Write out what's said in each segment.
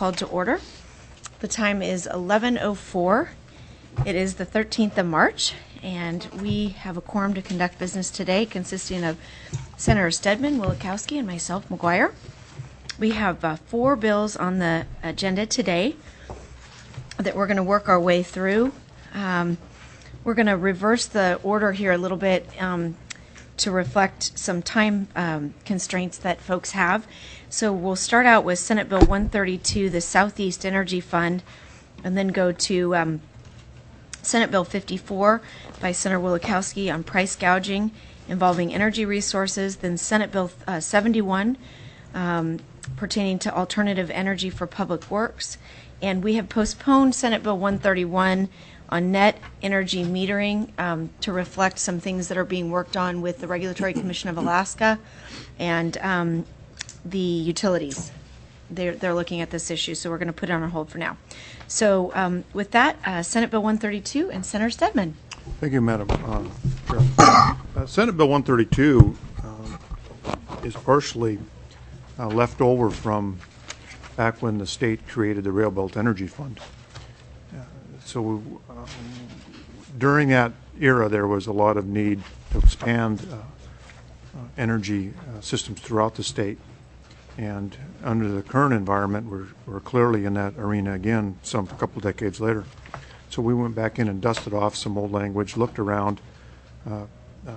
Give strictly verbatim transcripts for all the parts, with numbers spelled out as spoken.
called to order. The time is eleven oh four. It is the thirteenth of March, and we have a quorum to conduct business today consisting of Senator Stedman, Wielechowski, and myself, McGuire. We have uh, four bills on the agenda today that we're going to work our way through. Um, we're going to reverse the order here a little bit um, to reflect some time um, constraints that folks have. So we'll start out with Senate Bill one thirty-two, the Southeast Energy Fund, and then go to um, Senate Bill fifty-four by Senator Wielechowski on price gouging involving energy resources, then Senate Bill uh, seventy-one um, pertaining to alternative energy for public works, and we have postponed Senate Bill one thirty-one on net energy metering um, to reflect some things that are being worked on with the Regulatory Commission of Alaska and um, the utilities. They're, they're looking at this issue, so we're going to put it on hold for now. So um, with that, uh, Senate Bill one thirty-two and Senator Stedman. Thank you, Madam uh, Chair. Uh, Senate Bill one thirty-two uh, is partially uh, left over from back when the state created the Rail Belt Energy Fund. Uh, so um, during that era, there was a lot of need to expand uh, uh, energy uh, systems throughout the state. And under the current environment, we're, we're clearly in that arena again some a couple decades later. So we went back in and dusted off some old language, looked around uh, uh,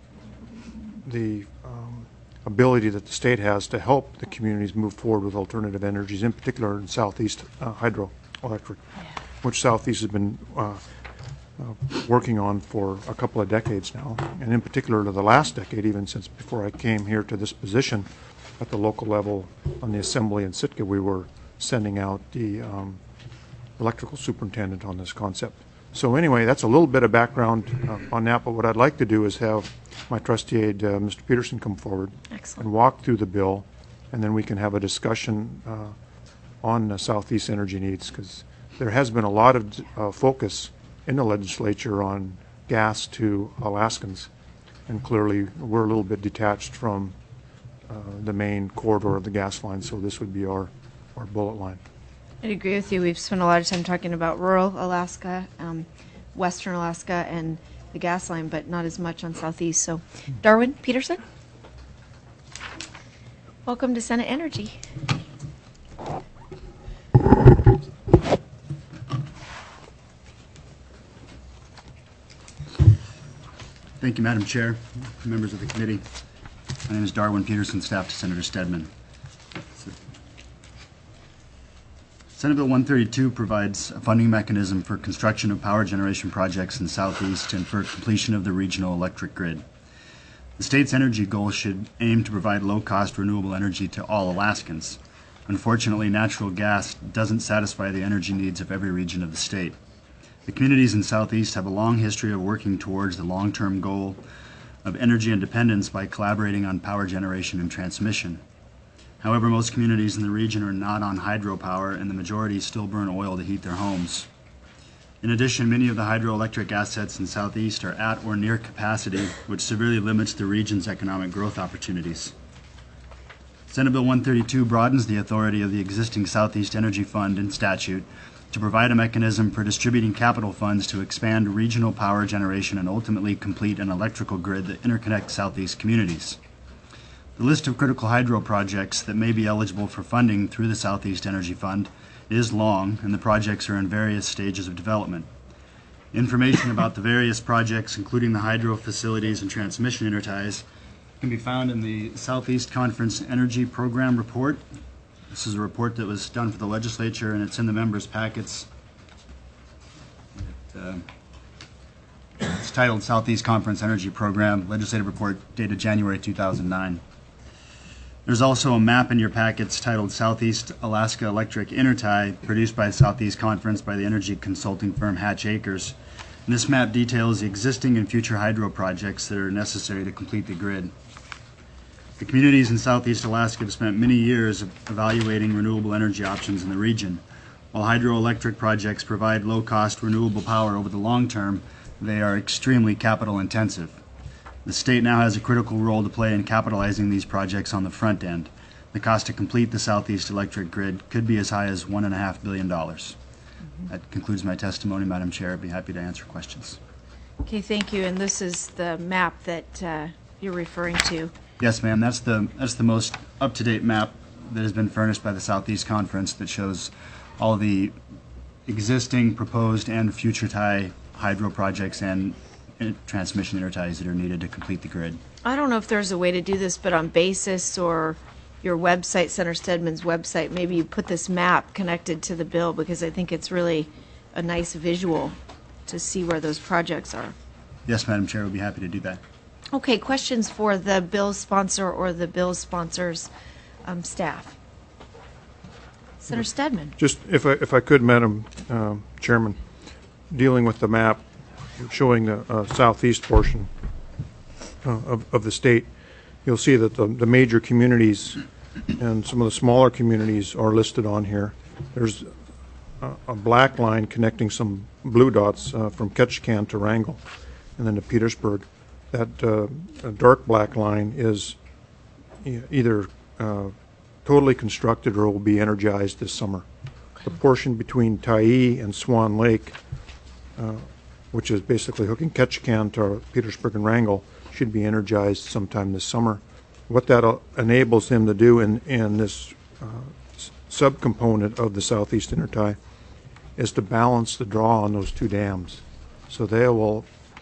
the um, ability that the state has to help the communities move forward with alternative energies, in particular in Southeast uh, hydroelectric, which Southeast has been uh, uh, working on for a couple of decades now, and in particular to the last decade, even since before I came here to this position. At the local level on the Assembly in Sitka, we were sending out the um, electrical superintendent on this concept. So anyway, that's a little bit of background uh, on that, but what I'd like to do is have my trustee aide, uh, Mister Peterson, come forward Excellent. and walk through the bill, and then we can have a discussion uh, on uh, Southeast energy needs, because there has been a lot of uh, focus in the legislature on gas to Alaskans, and clearly we're a little bit detached from Uh, the main corridor of the gas line, so this would be our, our bullet line. I'd agree with you. We've spent a lot of time talking about rural Alaska, um, western Alaska, and the gas line, but not as much on Southeast. So, Darwin Peterson, welcome to Senate Energy. Thank you, Madam Chair, members of the committee. My name is Darwin Peterson, staff to Senator Stedman. Senate Bill one thirty-two provides a funding mechanism for construction of power generation projects in Southeast and for completion of the regional electric grid. The state's energy goals should aim to provide low-cost renewable energy to all Alaskans. Unfortunately, natural gas doesn't satisfy the energy needs of every region of the state. The communities in Southeast have a long history of working towards the long-term goal of energy independence by collaborating on power generation and transmission. However, most communities in the region are not on hydropower, and the majority still burn oil to heat their homes. In addition, many of the hydroelectric assets in Southeast are at or near capacity, which severely limits the region's economic growth opportunities. Senate Bill one thirty-two broadens the authority of the existing Southeast Energy Fund in statute to provide a mechanism for distributing capital funds to expand regional power generation and ultimately complete an electrical grid that interconnects Southeast communities. The list of critical hydro projects that may be eligible for funding through the Southeast Energy Fund is long, and the projects are in various stages of development. Information about the various projects, including the hydro facilities and transmission interties, can be found in the Southeast Conference Energy Program report. This is a report that was done for the legislature, and it's in the members' packets. It, uh, it's titled Southeast Conference Energy Program, Legislative Report dated January two thousand nine. There's also a map in your packets titled Southeast Alaska Electric Intertie, produced by the Southeast Conference by the energy consulting firm Hatch Acres. And this map details the existing and future hydro projects that are necessary to complete the grid. The communities in Southeast Alaska have spent many years evaluating renewable energy options in the region. While hydroelectric projects provide low-cost renewable power over the long term, they are extremely capital intensive. The state now has a critical role to play in capitalizing these projects on the front end. The cost to complete the Southeast electric grid could be as high as one and a half billion dollars. That concludes my testimony, Madam Chair. I'd be happy to answer questions. Okay, thank you. And this is the map that uh, you're referring to. Yes, ma'am. That's the that's the most up-to-date map that has been furnished by the Southeast Conference that shows all the existing, proposed, and future tie hydro projects and uh, transmission interties that are needed to complete the grid. I don't know if there's a way to do this, but on Basis or your website, Senator Stedman's website, maybe you put this map connected to the bill, because I think it's really a nice visual to see where those projects are. Yes, Madam Chair. We'd be happy to do that. Okay, questions for the bill sponsor or the bill sponsors um, staff? Senator Stedman. Just if I, if I could, Madam um, Chairman, dealing with the map showing the uh, southeast portion uh, of, of the state, you'll see that the, the major communities and some of the smaller communities are listed on here. There's a, a black line connecting some blue dots uh, from Ketchikan to Wrangell and then to Petersburg. That uh, dark black line is e- either uh, totally constructed or will be energized this summer. The portion between Tyee and Swan Lake, uh, which is basically hooking Ketchikan to Petersburg and Wrangell, should be energized sometime this summer. What that uh, enables them to do in, in this uh, s- subcomponent of the Southeast Intertie is to balance the draw on those two dams. So they will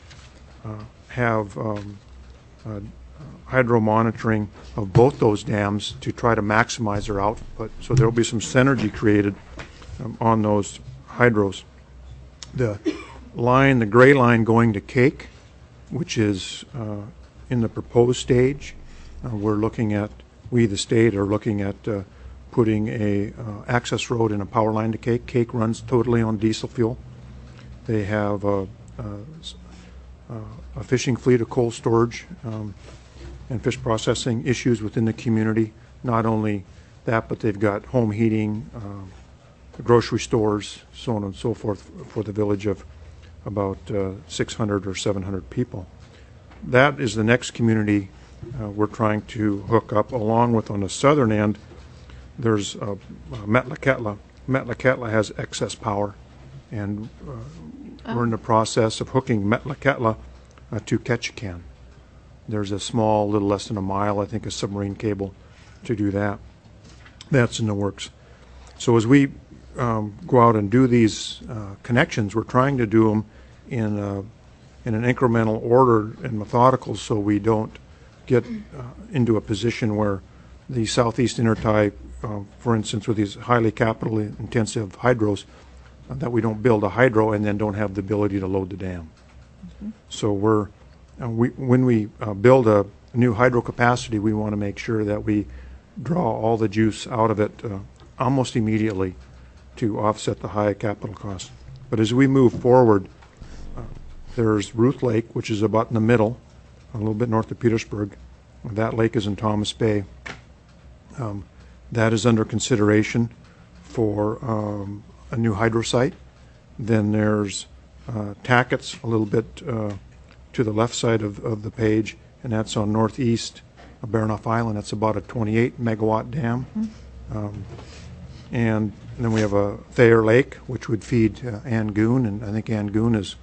uh, have um, uh, hydro monitoring of both those dams to try to maximize their output. So there will be some synergy created um, on those hydros. The line, the gray line going to Cake, which is uh, in the proposed stage, uh, we're looking at, we the state are looking at uh, putting a uh, access road and a power line to Cake. Cake runs totally on diesel fuel. They have a, a, a fishing fleet of cold storage um, and fish processing issues within the community. Not only that, but they've got home heating, um, grocery stores, so on and so forth for the village of about uh, six hundred or seven hundred people. That is the next community uh, we're trying to hook up, along with on the southern end, there's uh, uh, Metlakatla. Metlakatla has excess power, and uh, oh. we're in the process of hooking Metlakatla uh, to Ketchikan. There's a small, little less than a mile, I think, of submarine cable to do that. That's in the works. So as we um, go out and do these uh, connections, we're trying to do them in a, in an incremental order and methodical, so we don't get uh, into a position where the Southeast Intertie, uh, for instance, with these highly capital intensive hydros, uh, that we don't build a hydro and then don't have the ability to load the dam. Mm-hmm. So we're uh, we when we uh, build a new hydro capacity, we want to make sure that we draw all the juice out of it uh, almost immediately to offset the high capital costs. But as we move forward, uh, there's Ruth Lake, which is about in the middle, a little bit north of Petersburg. That lake is in Thomas Bay. Um, that is under consideration for um, a new hydro site. Then there's uh, Tackett's a little bit uh, to the left side of, of the page, and that's on northeast of Baranof Island. That's about a twenty-eight megawatt dam. Mm-hmm. Um, and then we have a Thayer Lake, which would feed uh, Angoon, and I think Angoon is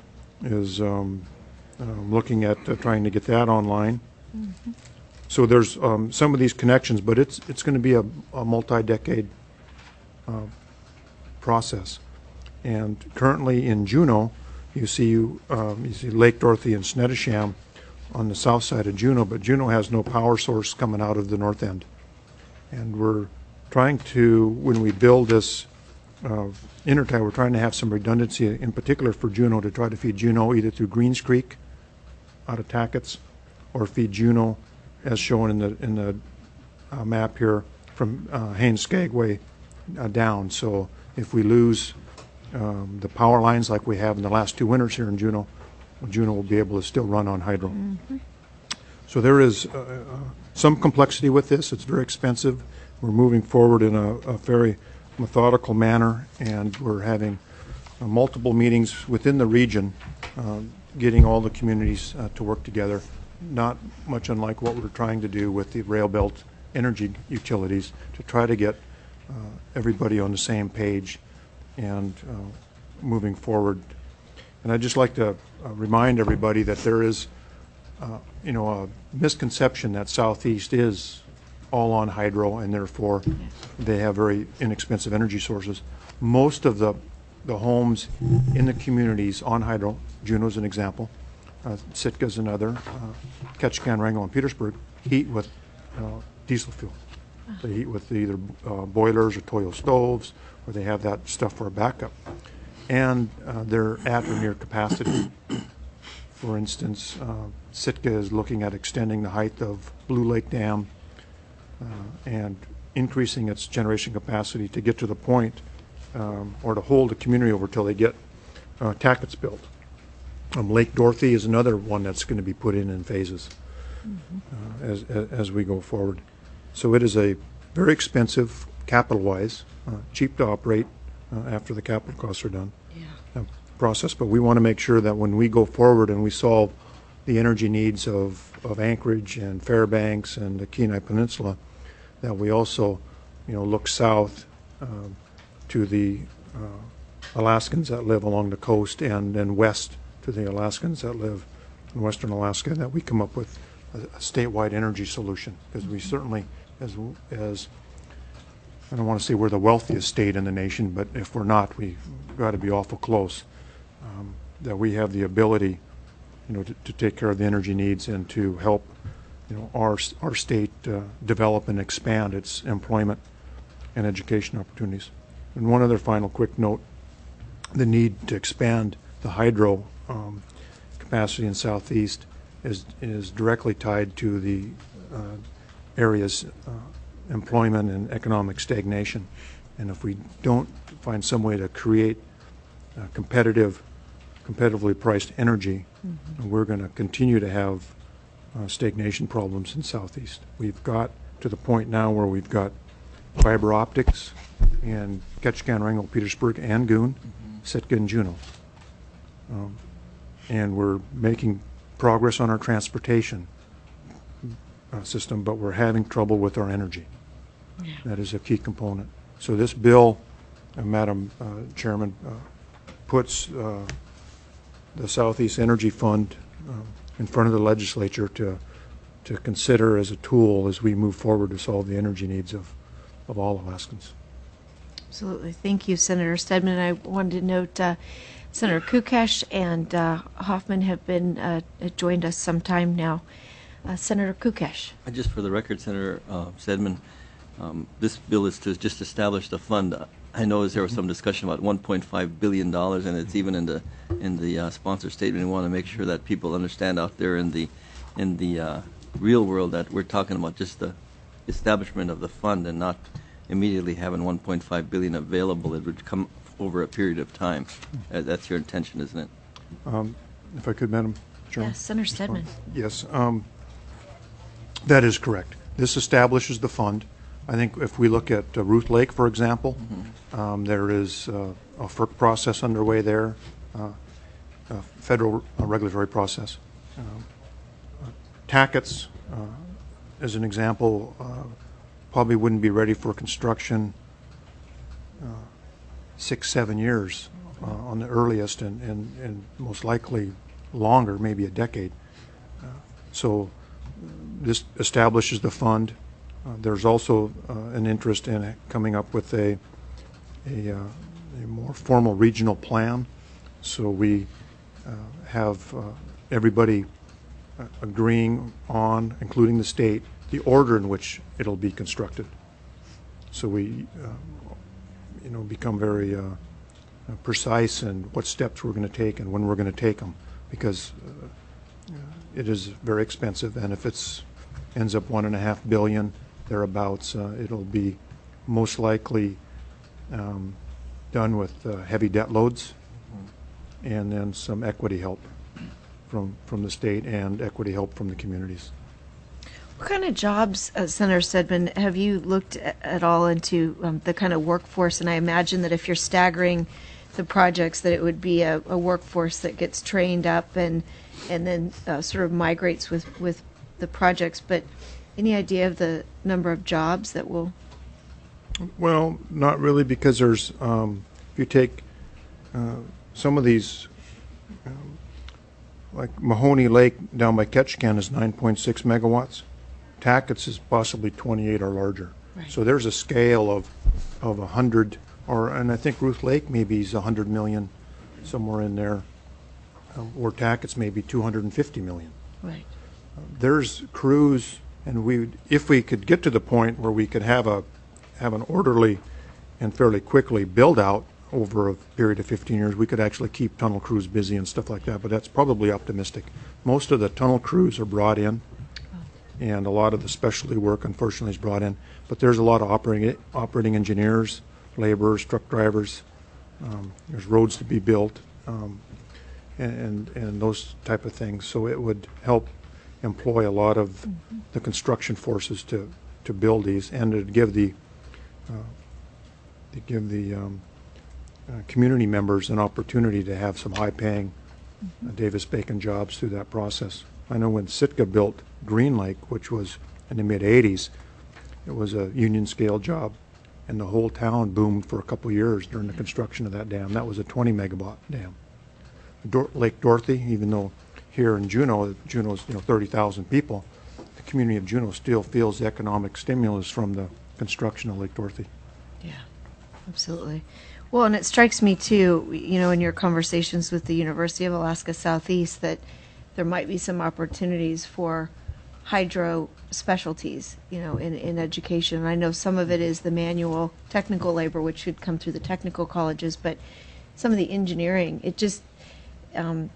is um, uh, looking at uh, trying to get that online. Mm-hmm. So there's um, some of these connections, but it's it's going to be a, a multi-decade uh, process. And currently in Juneau, you see um, you see Lake Dorothy and Snettisham on the south side of Juneau, but Juneau has no power source coming out of the north end. And we're trying to, when we build this uh, intertie, we're trying to have some redundancy, in particular for Juneau, to try to feed Juneau either through Greens Creek out of Tackett's, or feed Juneau, as shown in the in the uh, map here, from uh, Haines Skagway uh, down. So if we lose um, the power lines like we have in the last two winters here in Juneau, Juneau will be able to still run on hydro. Mm-hmm. So there is uh, uh, some complexity with this. It's very expensive. We're moving forward in a, a very methodical manner, and we're having uh, multiple meetings within the region, uh, getting all the communities uh, to work together. Not much unlike what we're trying to do with the rail belt energy utilities to try to get uh, everybody on the same page and uh, moving forward. And I'd just like to uh, remind everybody that there is, uh, you know, a misconception that Southeast is all on hydro and therefore they have very inexpensive energy sources. Most of the the homes in the communities on hydro, Juneau's an example, uh, Sitka's another, uh, Ketchikan, Wrangell, and Petersburg, heat with uh, diesel fuel. They heat with either uh, boilers or Toyo stoves, or they have that stuff for a backup. And uh, they're at or near capacity. For instance, uh, Sitka is looking at extending the height of Blue Lake Dam uh, and increasing its generation capacity to get to the point um, or to hold the community over till they get uh, tackets built. Um, Lake Dorothy is another one that's going to be put in in phases uh, as, as, as we go forward. So it is a very expensive, capital-wise, uh, cheap to operate uh, after the capital costs are done Yeah. uh, process, but we want to make sure that when we go forward and we solve the energy needs of, of Anchorage and Fairbanks and the Kenai Peninsula, that we also, you know, look south um, to the uh, Alaskans that live along the coast and then west to the Alaskans that live in western Alaska, that we come up with a, a statewide energy solution, because we certainly, as as I don't want to say we're the wealthiest state in the nation, but if we're not, we've got to be awful close, um, that we have the ability, you know, to, to take care of the energy needs and to help, you know, our our state uh, develop and expand its employment and education opportunities. And one other final quick note: the need to expand the hydro um, capacity in Southeast is is directly tied to the uh, area's uh, employment and economic stagnation. And if we don't find some way to create uh, competitive, competitively priced energy, mm-hmm. we're going to continue to have uh, stagnation problems in Southeast. We've got to the point now where we've got fiber optics in Ketchikan, Wrangell, Petersburg, and Goon, mm-hmm. Sitka, and Juneau. Um, and we're making progress on our transportation uh, system, but we're having trouble with our energy. Yeah. That is a key component. So this bill, uh, Madam uh, Chairman, uh, puts uh, the Southeast Energy Fund uh, in front of the legislature to to consider as a tool as we move forward to solve the energy needs of, of all Alaskans. Absolutely. Thank you, Senator Stedman. I wanted to note uh, Senator Kukash and uh, Hoffman have been uh, joined us some time now. Uh, Senator Kukash. Just for the record, Senator uh, Stedman, um, this bill is to just establish the fund. I know there was some discussion about one point five billion dollars, and it's even in the in the uh, sponsor statement. We want to make sure that people understand out there in the in the uh, real world that we're talking about just the establishment of the fund and not immediately having one point five billion dollars available. It would come over a period of time. Uh, that's your intention, isn't it? Um, if I could, Madam Chairman. Yes, Senator Stedman. Yes, um, that is correct. This establishes the fund. I think if we look at uh, Ruth Lake, for example, mm-hmm. um, there is uh, a F E R C process underway there, uh, a federal uh, regulatory process. Um, uh, Tackets, uh, as an example, uh, probably wouldn't be ready for construction uh, six, seven years uh, on the earliest, and, and, and most likely longer, maybe a decade. Uh, so this establishes the fund. Uh, there's also uh, an interest in coming up with a, a, uh, a more formal regional plan. So we uh, have uh, everybody uh, agreeing on, including the state, the order in which it'll be constructed. So we, uh, you know, become very uh, precise in what steps we're going to take and when we're going to take them, because uh, it is very expensive, and if it's ends up one and a half billion thereabouts, uh, it'll be most likely um, done with uh, heavy debt loads and then some equity help from from the state and equity help from the communities. What kind of jobs, uh, Senator Stedman, have you looked at, at all into um, the kind of workforce? And I imagine that if you're staggering the projects, that it would be a, a workforce that gets trained up and and then uh, sort of migrates with, with the projects. But Any idea of the number of jobs that will? Well, not really, because there's, um, if you take uh, some of these, um, like Mahoney Lake down by Ketchikan is nine point six megawatts. Tackett's is possibly twenty-eight or larger. Right. So there's a scale of of one hundred, or, and I think Ruth Lake maybe is one hundred million, somewhere in there, um, or Tackett's maybe two hundred fifty million. Right. There's crews, and we, would- if we could get to the point where we could have a, have an orderly and fairly quickly build out over a period of fifteen years, we could actually keep tunnel crews busy and stuff like that, but that's probably optimistic. Most of the tunnel crews are brought in, and a lot of the specialty work, unfortunately, is brought in. But there's a lot of operating operating engineers, laborers, truck drivers. Um, there's roads to be built, um, and, and and those type of things. So it would help employ a lot of mm-hmm. the construction forces to to build these, and to give the uh, to give the um, uh, community members an opportunity to have some high-paying mm-hmm. uh, Davis-Bacon jobs through that process. I know when Sitka built Green Lake, which was in the mid eighties, it was a union scale job, and the whole town boomed for a couple of years during the construction of that dam. That was a twenty megawatt dam. Dor- Lake Dorothy, even though here in Juneau, Juneau's you know thirty thousand people, the community of Juneau still feels the economic stimulus from the construction of Lake Dorothy. Yeah, absolutely. Well, and it strikes me too, you know, in your conversations with the University of Alaska Southeast, that there might be some opportunities for hydro specialties, you know, in, in education. I know some of it is the manual technical labor, which should come through the technical colleges, but some of the engineering, it just, um,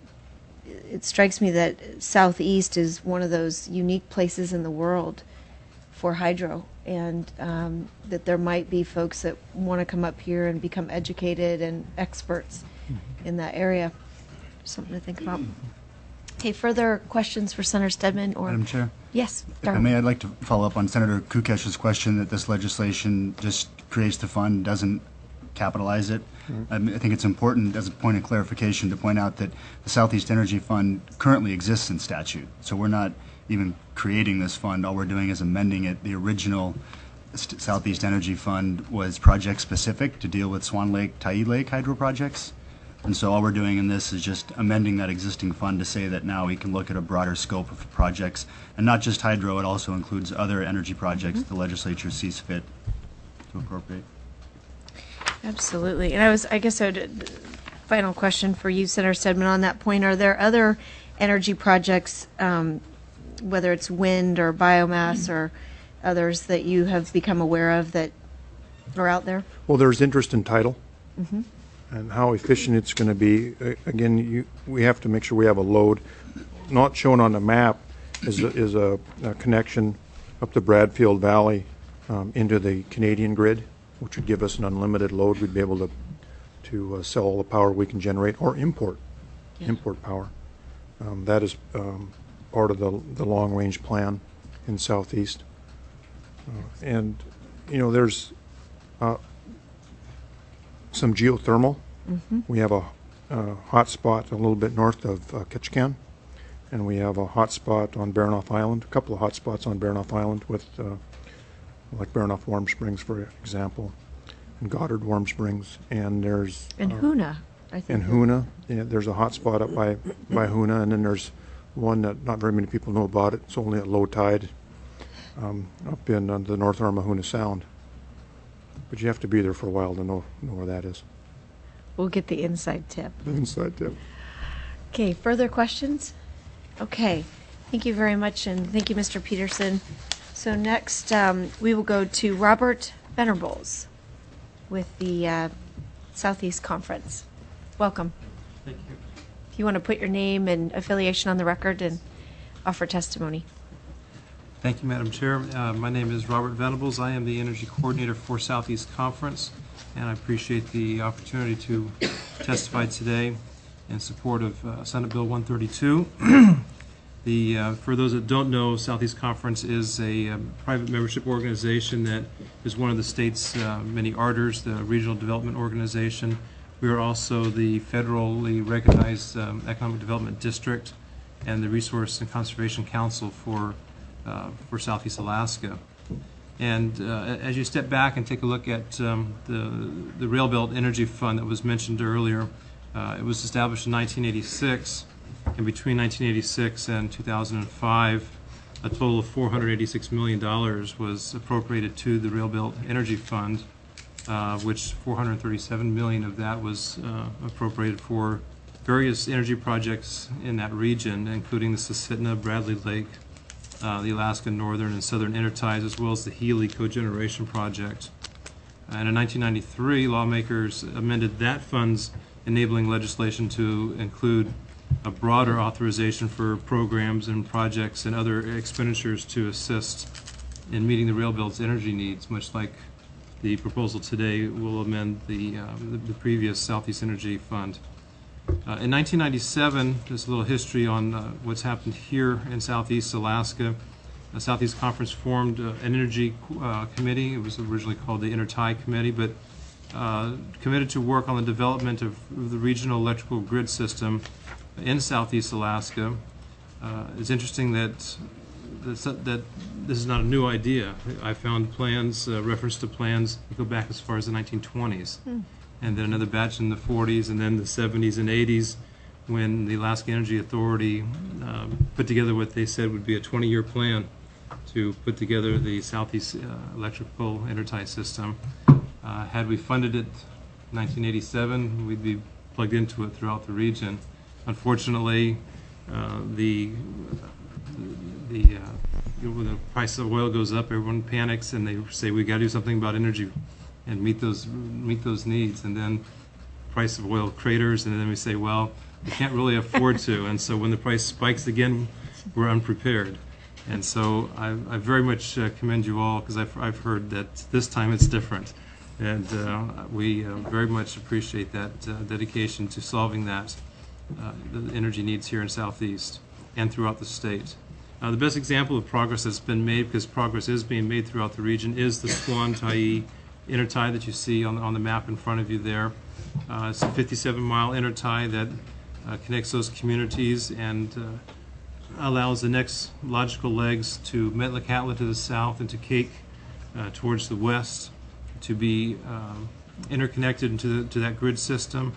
it strikes me that Southeast is one of those unique places in the world for hydro, and um, that there might be folks that want to come up here and become educated and experts mm-hmm. in that area. Something to think about. Okay, further questions for Senator Stedman? Or Madam Chair? Yes, If I may, I'd like to follow up on Senator Kukesh's question that this legislation just creates the fund, doesn't capitalize it. Mm-hmm. I, mean, I think it's important, as a point of clarification, to point out that the Southeast Energy Fund currently exists in statute. So we're not even creating this fund. All we're doing is amending it. The original St- Southeast Energy Fund was project-specific to deal with Swan Lake, Tyee Lake hydro projects. And so all we're doing in this is just amending that existing fund to say that now we can look at a broader scope of projects, and not just hydro, it also includes other energy projects mm-hmm. the legislature sees fit to appropriate. Absolutely. And I was, I guess, I would, final question for you, Senator Stedman, on that point. Are there other energy projects, um, whether it's wind or biomass mm-hmm. or others, that you have become aware of that are out there? Well, there's interest in tidal. Mm-hmm. And how efficient it's going to be. Uh, again, you, we have to make sure we have a load. Not shown on the map is a, is a, a connection up the Bradfield Valley um, into the Canadian grid, which would give us an unlimited load. We'd be able to to uh, sell all the power we can generate, or import yeah. import power. Um, that is um, part of the the long range plan in Southeast. Uh, and you know, there's uh, some geothermal. Mm-hmm. We have a, a hot spot a little bit north of uh, Ketchikan, and we have a hot spot on Baranof Island, a couple of hot spots on Baranof Island with uh, like Baranof Warm Springs, for example, and Goddard Warm Springs, and there's and uh, Hoona, I think. And Hoona, yeah, there's a hot spot up by by Hoona, and then there's one that not very many people know about it. It's only at low tide um, up in uh, the North Arm of Hoona Sound. But you have to be there for a while to know know where that is. We'll get the inside tip. The inside tip. Okay, further questions? Okay, thank you very much, and thank you, Mister Peterson. So next, um, we will go to Robert Venerables with the uh, Southeast Conference. Welcome. Thank you. If you want to put your name and affiliation on the record and offer testimony. Thank you, Madam Chair. Uh, my name is Robert Venables. I am the Energy Coordinator for Southeast Conference, and I appreciate the opportunity to testify today in support of uh, Senate Bill one thirty-two. the, uh, for those that don't know, Southeast Conference is a um, private membership organization that is one of the state's uh, many A R D Rs, the Regional Development Organization. We are also the federally recognized um, Economic Development District and the Resource and Conservation Council for uh, for Southeast Alaska. And uh, as you step back and take a look at um, the, the Rail Belt Energy Fund that was mentioned earlier, uh, it was established in nineteen eighty-six, and between nineteen eighty-six and two thousand five, a total of four hundred eighty-six million dollars was appropriated to the Rail Belt Energy Fund, uh, which four hundred thirty-seven million dollars of that was uh, appropriated for various energy projects in that region, including the Susitna, Bradley Lake, uh, the Alaska Northern and Southern Interties, as well as the Healy Cogeneration Project. And in nineteen ninety-three, lawmakers amended that fund's enabling legislation to include a broader authorization for programs and projects and other expenditures to assist in meeting the Rail Belt's energy needs, much like the proposal today will amend the, uh, the, the previous Southeast Energy Fund. Uh, in nineteen ninety-seven, there's a little history on uh, what's happened here in Southeast Alaska. The Southeast Conference formed uh, an energy uh, committee. It was originally called the Intertie Committee, but uh, committed to work on the development of the regional electrical grid system in Southeast Alaska. Uh, it's interesting that, that that this is not a new idea. I found plans, uh, reference to plans that go back as far as the nineteen twenties. Mm. And then another batch in the forties, and then the seventies and eighties, when the Alaska Energy Authority um, put together what they said would be a twenty-year plan to put together the Southeast uh, Electrical Intertie System. Uh, had we funded it in nineteen eighty-seven, we'd be plugged into it throughout the region. Unfortunately, uh, the the, uh, when the price of oil goes up, everyone panics and they say we got to do something about energy and meet those meet those needs. And then price of oil craters, and then we say, well, we can't really afford to. And so when the price spikes again, we're unprepared. And so I, I very much uh, commend you all, because I've, I've heard that this time it's different. And uh, we uh, very much appreciate that uh, dedication to solving that, uh, the energy needs here in Southeast and throughout the state. Uh, the best example of progress that's been made, because progress is being made throughout the region, is the Squan-Tyee intertie that you see on, on the map in front of you there. Uh, it's a fifty-seven mile intertie that uh, connects those communities and uh, allows the next logical legs to Metlakatla to the south and to Cake uh, towards the west to be um, interconnected into the, to that grid system.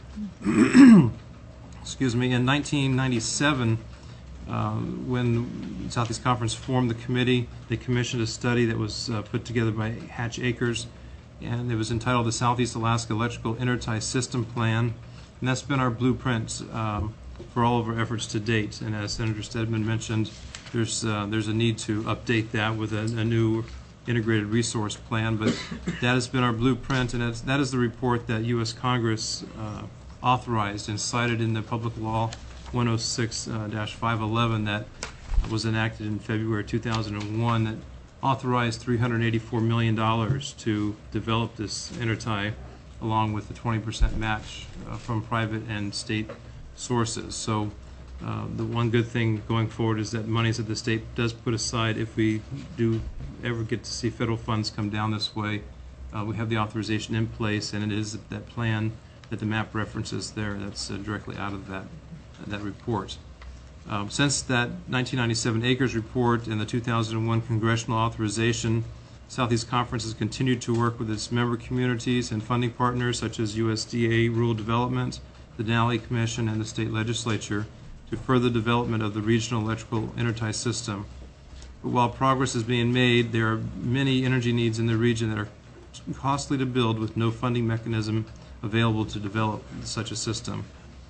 Excuse me. In nineteen ninety-seven, uh, when the Southeast Conference formed the committee, they commissioned a study that was uh, put together by Hatch Akers, and it was entitled the Southeast Alaska Electrical Intertie System Plan, and that's been our blueprint um, for all of our efforts to date. And as Senator Stedman mentioned, there's uh, there's a need to update that with a, a new integrated resource plan, but that has been our blueprint, and that's, that is the report that U S Congress uh, authorized and cited in the Public Law one oh six dash five eleven that was enacted in February two thousand one that authorized three hundred eighty-four million dollars to develop this intertie, along with the twenty percent match uh, from private and state sources. So uh, the one good thing going forward is that monies that the state does put aside, if we do ever get to see federal funds come down this way, uh, we have the authorization in place, and it is that plan that the map references there that's uh, directly out of that, uh, that report. Um, since that nineteen ninety-seven Akers report and the two thousand one congressional authorization, Southeast Conference has continued to work with its member communities and funding partners such as U S D A Rural Development, the Denali Commission, and the state legislature to further development of the regional electrical intertie system. But while progress is being made, there are many energy needs in the region that are costly to build with no funding mechanism available to develop such a system.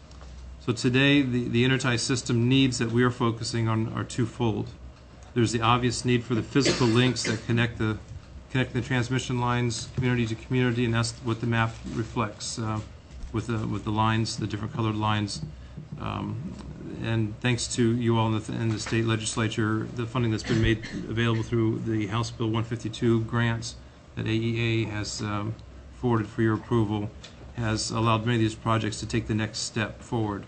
So today, the, the intertie system needs that we are focusing on are twofold. There's the obvious need for the physical links that connect the connect the transmission lines community to community, and that's what the map reflects uh, with the with the lines, the different colored lines. Um, and thanks to you all in the, in the state legislature, the funding that's been made available through the House Bill one fifty-two grants that A E A has um, forwarded for your approval has allowed many of these projects to take the next step forward,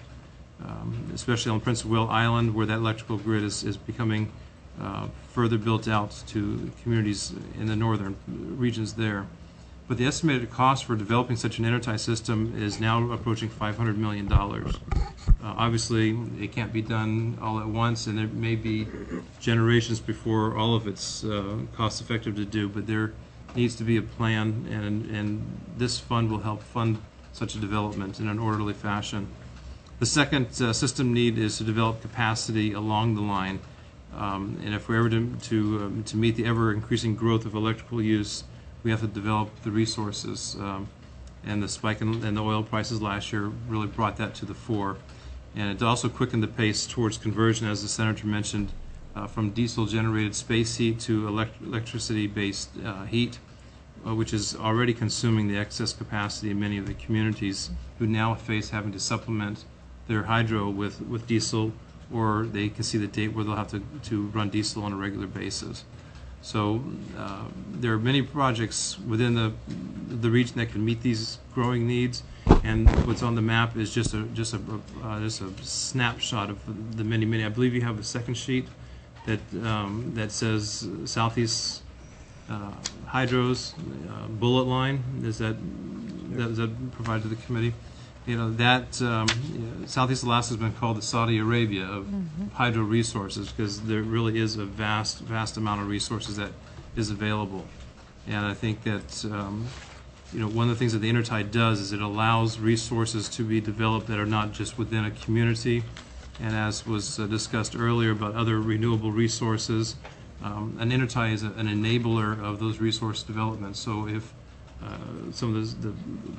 um, especially on Prince of Whale Island, where that electrical grid is, is becoming uh, further built out to communities in the northern regions there. But the estimated cost for developing such an intertie system is now approaching five hundred million dollars. Uh, Obviously, it can't be done all at once, and it may be generations before all of it's uh, cost-effective to do, but there needs to be a plan, and, and this fund will help fund such a development in an orderly fashion. The second uh, system need is to develop capacity along the line. Um, and if we're ever to, to, um, to meet the ever-increasing growth of electrical use, we have to develop the resources. Um, and the spike in, in the oil prices last year really brought that to the fore. And it also quickened the pace towards conversion, as the Senator mentioned, uh, from diesel-generated space heat to elect electricity-based uh, heat, uh, which is already consuming the excess capacity in many of the communities who now face having to supplement their hydro with, with diesel, or they can see the date where they'll have to, to run diesel on a regular basis. So uh, there are many projects within the, the region that can meet these growing needs, and what's on the map is just a, just a, uh, just a snapshot of the many, many. I believe you have a second sheet that, um, that says Southeast uh, Hydro's uh, bullet line. Is that, that, is that provided to the committee? You know, that um, you know, Southeast Alaska has been called the Saudi Arabia of mm-hmm. hydro resources, because there really is a vast, vast amount of resources that is available. And I think that, um, you know, one of the things that the Intertide does is it allows resources to be developed that are not just within a community. And as was uh, discussed earlier about other renewable resources, um, an Intertide is a, an enabler of those resource developments. So if Uh, some of those, the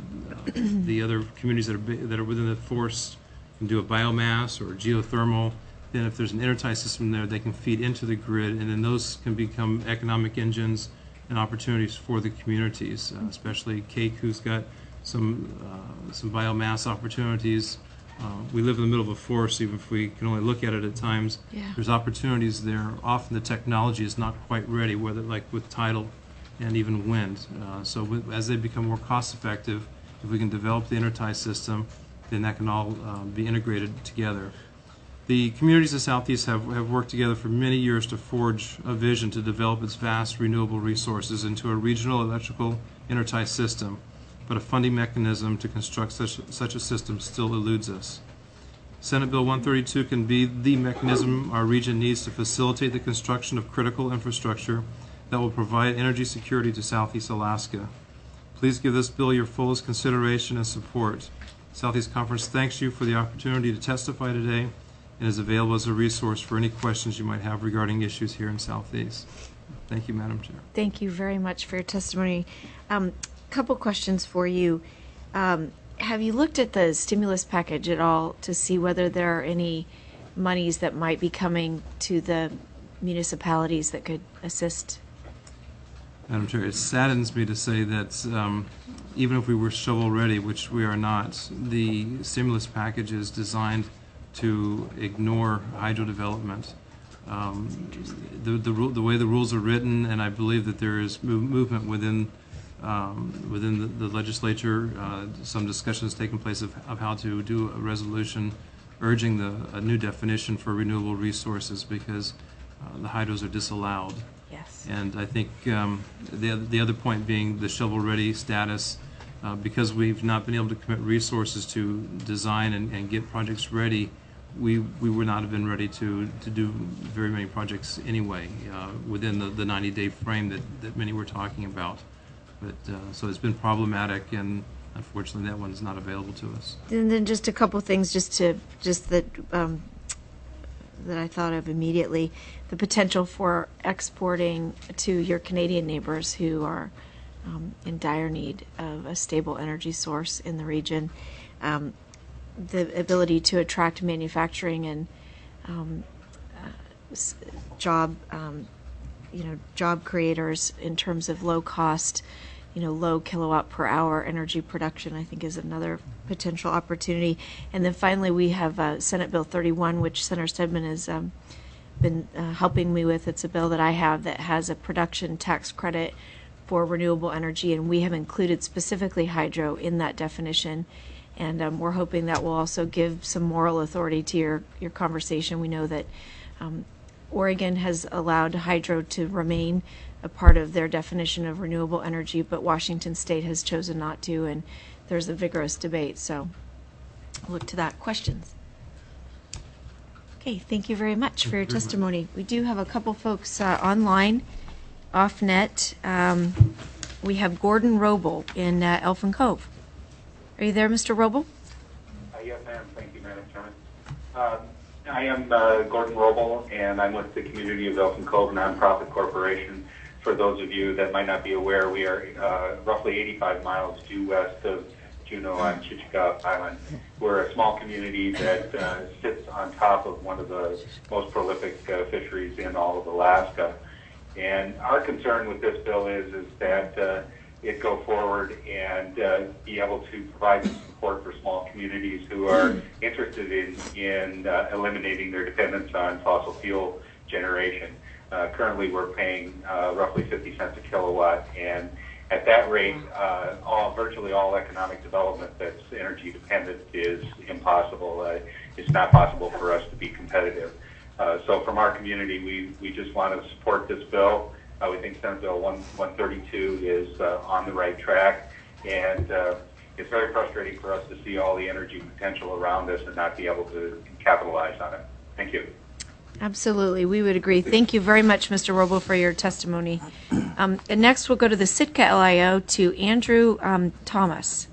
uh, the other communities that are bi that are within the forest can do a biomass or geothermal. Then, if there's an intertie system there, they can feed into the grid, and then those can become economic engines and opportunities for the communities. Uh, especially Cake, who's got some uh, some biomass opportunities. Uh, we live in the middle of a forest, even if we can only look at it at times. Yeah. There's opportunities there. Often the technology is not quite ready, whether like with tidal and even wind. Uh, so with, as they become more cost effective, if we can develop the intertie system, then that can all uh, be integrated together. The communities of Southeast have, have worked together for many years to forge a vision to develop its vast renewable resources into a regional electrical intertie system, but a funding mechanism to construct such, such a system still eludes us. Senate Bill one thirty-two can be the mechanism our region needs to facilitate the construction of critical infrastructure that will provide energy security to Southeast Alaska. Please give this bill your fullest consideration and support. Southeast Conference thanks you for the opportunity to testify today and is available as a resource for any questions you might have regarding issues here in Southeast. Thank you, Madam Chair. Thank you very much for your testimony. Um, couple questions for you. Um, have you looked at the stimulus package at all to see whether there are any monies that might be coming to the municipalities that could assist? Madam Chair, it saddens me to say that um, even if we were shovel-ready, which we are not, the stimulus package is designed to ignore hydro development. Um, the, the, the way the rules are written, and I believe that there is move, movement within um, within the, the legislature, uh, some discussions taking place of, of how to do a resolution urging the, a new definition for renewable resources, because uh, the hydros are disallowed. Yes. And I think um, the, the other point being the shovel-ready status, uh, because we've not been able to commit resources to design and, and get projects ready, we, we would not have been ready to, to do very many projects anyway uh, within the, the ninety day frame that, that many were talking about. But uh, so it's been problematic, and unfortunately that one is not available to us. And then just a couple things just to, just that, um, that I thought of immediately. The potential for exporting to your Canadian neighbors who are um, in dire need of a stable energy source in the region. Um, the ability to attract manufacturing and um, uh, s job, um, you know, job creators in terms of low cost, you know, low kilowatt per hour energy production, I think is another potential opportunity. And then finally, we have uh, Senate Bill thirty-one, which Senator Stedman has um, been uh, helping me with. It's a bill that I have that has a production tax credit for renewable energy, and we have included specifically hydro in that definition. And um, we're hoping that will also give some moral authority to your, your conversation. We know that um, Oregon has allowed hydro to remain a part of their definition of renewable energy, but Washington State has chosen not to, and there's a vigorous debate. So look to that. Questions? Okay, thank you very much for your testimony. We do have a couple folks uh, online, off net. Um, we have Gordon Roble in uh, Elfin Cove. Are you there, Mister Roble? Uh, yes, ma'am. Thank you, Madam Chairman. Uh, I am uh, Gordon Roble, and I'm with the Community of Elfin Cove Nonprofit Corporation. For those of you that might not be aware, we are uh, roughly eighty-five miles due west of Juneau on Chichika Island. We're a small community that uh, sits on top of one of the most prolific uh, fisheries in all of Alaska. And our concern with this bill is, is that uh, it go forward and uh, be able to provide some support for small communities who are interested in, in uh, eliminating their dependence on fossil fuel generation. Uh, currently, we're paying uh, roughly fifty cents a kilowatt, and at that rate, uh, all virtually all economic development that's energy dependent is impossible. Uh, it's not possible for us to be competitive. Uh, so, from our community, we we just want to support this bill. Uh, we think Senate Bill one thirty-two is uh, on the right track, and uh, it's very frustrating for us to see all the energy potential around us and not be able to capitalize on it. Thank you. Absolutely, we would agree. Thank you very much, Mister Roble, for your testimony. Um, and next, we'll go to the Sitka L I O to Andrew um, Thomas.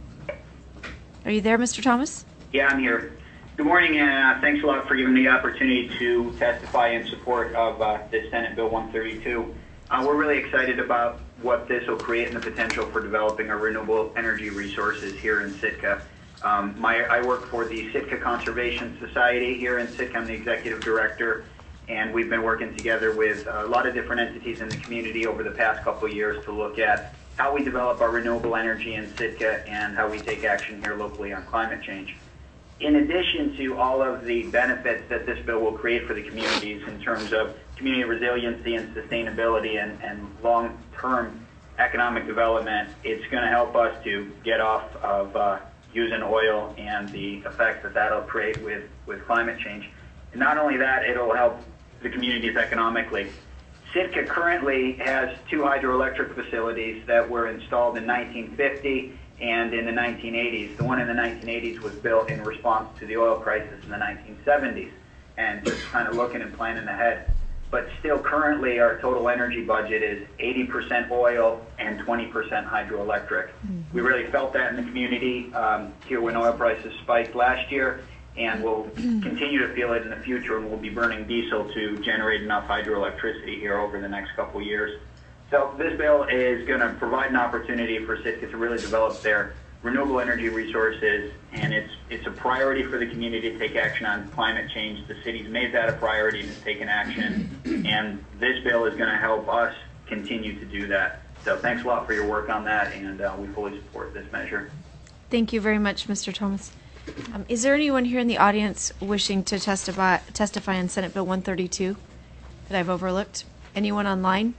Are you there, Mister Thomas? Yeah, I'm here. Good morning, and uh, thanks a lot for giving me the opportunity to testify in support of uh, this Senate Bill one thirty-two. Uh, we're really excited about what this will create and the potential for developing our renewable energy resources here in Sitka. Um, my, I work for the Sitka Conservation Society here in Sitka. I'm the executive director, and we've been working together with a lot of different entities in the community over the past couple of years to look at how we develop our renewable energy in Sitka and how we take action here locally on climate change. In addition to all of the benefits that this bill will create for the communities in terms of community resiliency and sustainability and, and long-term economic development, it's going to help us to get off of uh, using oil and the effects that that'll create with, with climate change. And not only that, it'll help the communities economically. Sitka currently has two hydroelectric facilities that were installed in nineteen fifty and in the nineteen eighties. The one in the nineteen eighties was built in response to the oil crisis in the nineteen seventies and just kind of looking and planning ahead. But still currently our total energy budget is eighty percent oil and twenty percent hydroelectric. Mm-hmm. We really felt that in the community um, here when oil prices spiked last year, and we'll continue to feel it in the future, and we'll be burning diesel to generate enough hydroelectricity here over the next couple of years. So this bill is going to provide an opportunity for Sitka to really develop their renewable energy resources, and it's it's a priority for the community to take action on climate change. The city's made that a priority and has taken action, and this bill is going to help us continue to do that. So thanks a lot for your work on that, and uh, we fully support this measure. Thank you very much, Mister Thomas. Um, is there anyone here in the audience wishing to testify testify on Senate Bill one thirty-two that I've overlooked? Anyone online?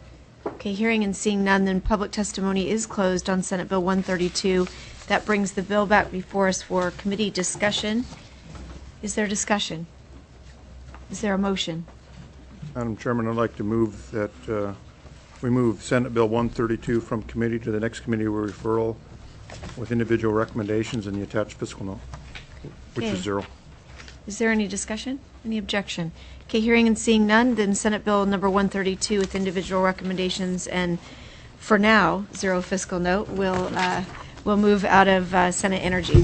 Okay, hearing and seeing none, then public testimony is closed on Senate Bill one thirty-two. That brings the bill back before us for committee discussion. Is there discussion? Is there a motion? Madam Chairman, I'd like to move that uh, we move Senate Bill one thirty-two from committee to the next committee for referral with individual recommendations in the attached fiscal note, which Okay. is zero. Is there any discussion? Any objection? Okay, hearing and seeing none, then Senate Bill number one thirty-two with individual recommendations and, for now, zero fiscal note will uh, will move out of uh, Senate Energy.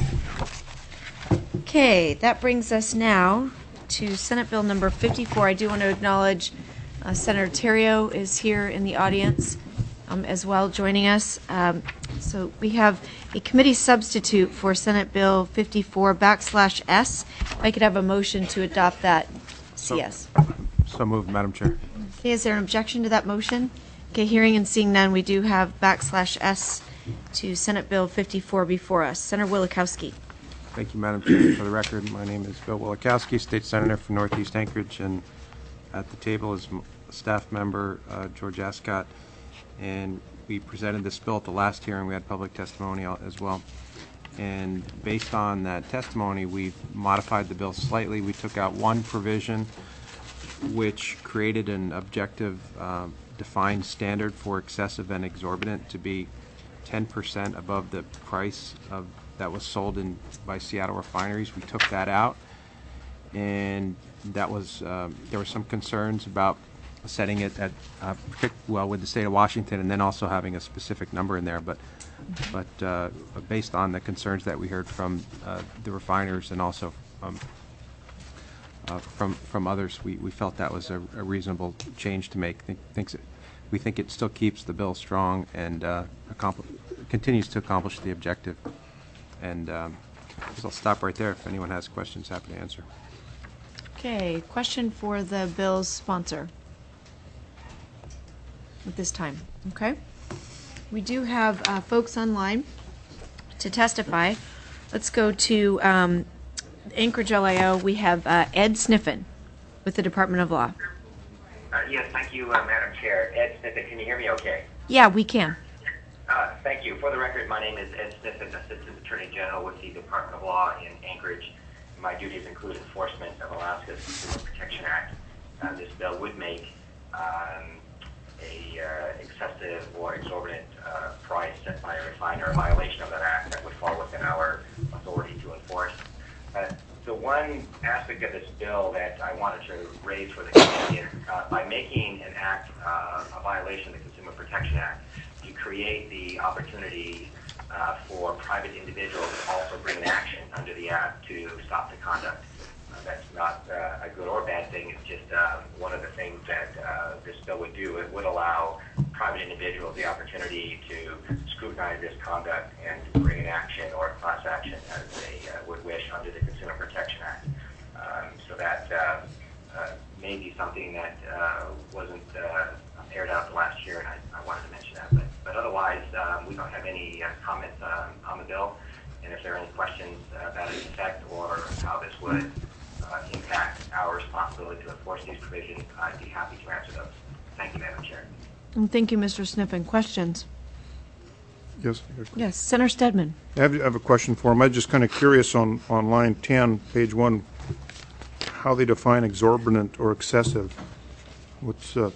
Okay, that brings us now to Senate Bill number fifty-four. I do want to acknowledge uh, Senator Terrio is here in the audience um, as well, joining us. Um, so we have a committee substitute for Senate Bill fifty-four backslash S. If I could have a motion to adopt that C S. So moved, Madam Chair. Okay, is there an objection to that motion? Okay, hearing and seeing none, we do have backslash S to Senate Bill fifty-four before us. Senator Wielechowski. Thank you, Madam Chair. For the record, my name is Bill Wielechowski, State Senator for Northeast Anchorage, and at the table is staff member uh, George Ascott. And we presented this bill at the last hearing. We had public testimony as well. And based on that testimony, we've modified the bill slightly. We took out one provision which created an objective uh, defined standard for excessive and exorbitant to be ten percent above the price of that was sold in by Seattle refineries. We took that out, and that was, um, there were some concerns about setting it at, uh, partic- well, with the state of Washington, and then also having a specific number in there, but, but uh, based on the concerns that we heard from uh, the refiners and also um, uh, from from others, we, we felt that was a, a reasonable change to make. Think, thinks it, we think it still keeps the bill strong and uh, accompli- continues to accomplish the objective. And um, I guess I'll stop right there. If anyone has questions, happy to answer. Okay, question for the bill's sponsor at this time. Okay. We do have uh, folks online to testify. Let's go to um, Anchorage L I O. We have uh, Ed Sniffen with the Department of Law. Uh, yes, thank you, uh, Madam Chair. Ed Sniffen, can you hear me okay? Yeah, we can. Uh, thank you. For the record, my name is Ed Sniffen, Assistant Attorney General with the Department of Law in Anchorage. My duties include enforcement of Alaska's Consumer Protection Act. Uh, this bill would make um, a uh, excessive or exorbitant uh, price set by a refiner a violation of that act that would fall within our authority to enforce. Uh, the one aspect of this bill that I wanted to raise for the committee is uh, by making an act uh, a violation of the Consumer Protection Act, you create the opportunity uh, for private individuals to also bring an action under the act to stop the conduct. Uh, that's not uh, a good or bad thing. It's just uh, one of the things that uh, this bill would do. It would allow private individuals the opportunity to scrutinize this conduct and bring an action or a class action as they uh, would wish under the Consumer Protection Act. Um, so that uh, uh, may be something that uh, wasn't uh, aired out the last year, and I, I wanted to mention that. But, but otherwise, um, we don't have any uh, comments um, on the bill. And if there are any questions uh, about its effect or how this would uh, impact our responsibility to enforce these provisions, I'd be happy to answer those. Thank you, Madam Chair. And thank you, Mister Sniffen. Questions? Yes. Yes, Senator Stedman. I have, I have a question for him. I'm just kind of curious on, on line ten, page one, how they define exorbitant or excessive. What's uh,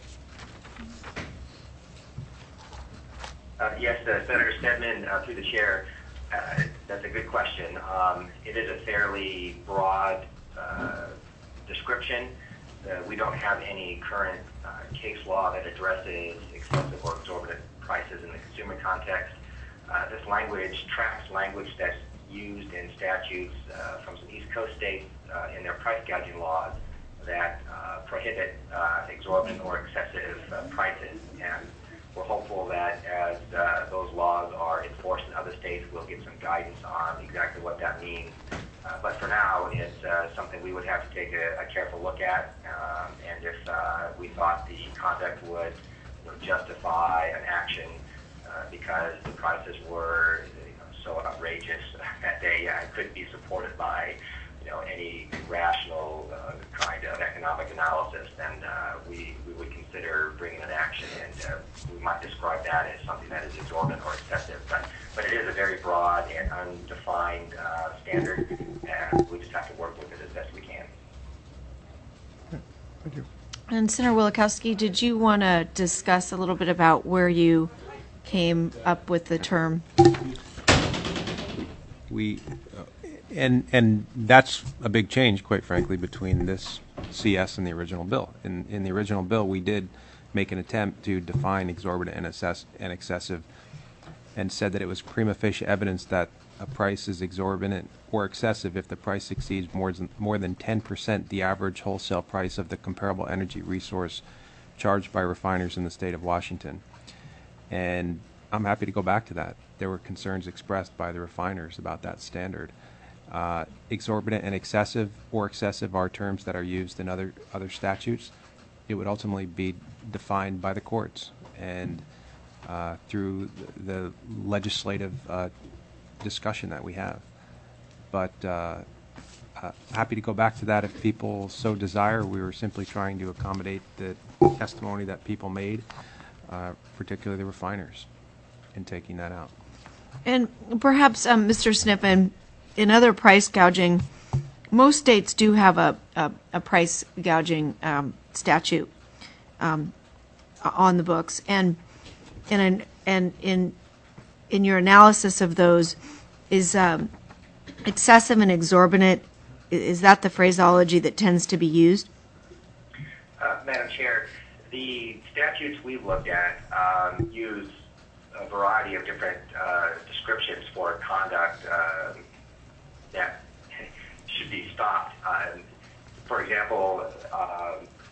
Uh, yes, uh, Senator Stedman, uh, through the chair, uh, that's a good question. Um, it is a fairly broad uh, description. Uh, we don't have any current uh, case law that addresses excessive or exorbitant prices in the consumer context. Uh, this language tracks language that's used in statutes uh, from some East Coast states uh, in their price gouging laws that uh, prohibit uh, exorbitant or excessive uh, prices. And we're hopeful that as uh, those laws are enforced in other states, we'll get some guidance on exactly what that means. Uh, but for now, it's uh, something we would have to take a, a careful look at. Um, and if uh, we thought the conduct would you know, justify an action uh, because the prices were you know, so outrageous that they uh, couldn't be supported by you know, any rational uh, kind of economic analysis, then uh, we, we would consider bringing an action, and uh, we might describe that as something that is exorbitant or excessive. But, but it is a very broad and undefined uh, standard, and we just have to work with it as best we can. thank you. And Senator Wielechowski, did you want to discuss a little bit about where you came up with the term? We, uh, and and that's a big change, quite frankly, between this C S and the original bill. In in the original bill, we did make an attempt to define exorbitant and, assess, and excessive, and said that it was prima facie evidence that a price is exorbitant or excessive if the price exceeds more than more than ten percent the average wholesale price of the comparable energy resource charged by refiners in the state of Washington. And I'm happy to go back to that. There were concerns expressed by the refiners about that standard. Uh, exorbitant and excessive or excessive are terms that are used in other other statutes. It would ultimately be defined by the courts and uh, through the legislative uh, discussion that we have. But uh, uh, happy to go back to that if people so desire. We were simply trying to accommodate the testimony that people made, uh, particularly the refiners, in taking that out. And perhaps, um, Mister Sniffen, in other price gouging, most states do have a, a, a price gouging um, statute um, on the books, and and and in in your analysis of those, is um, excessive and exorbitant I- Is that the phraseology that tends to be used? Uh, Madam Chair, the statutes we've looked at um, use a variety of different uh, descriptions for conduct uh, that should be stopped. Um, for example, uh,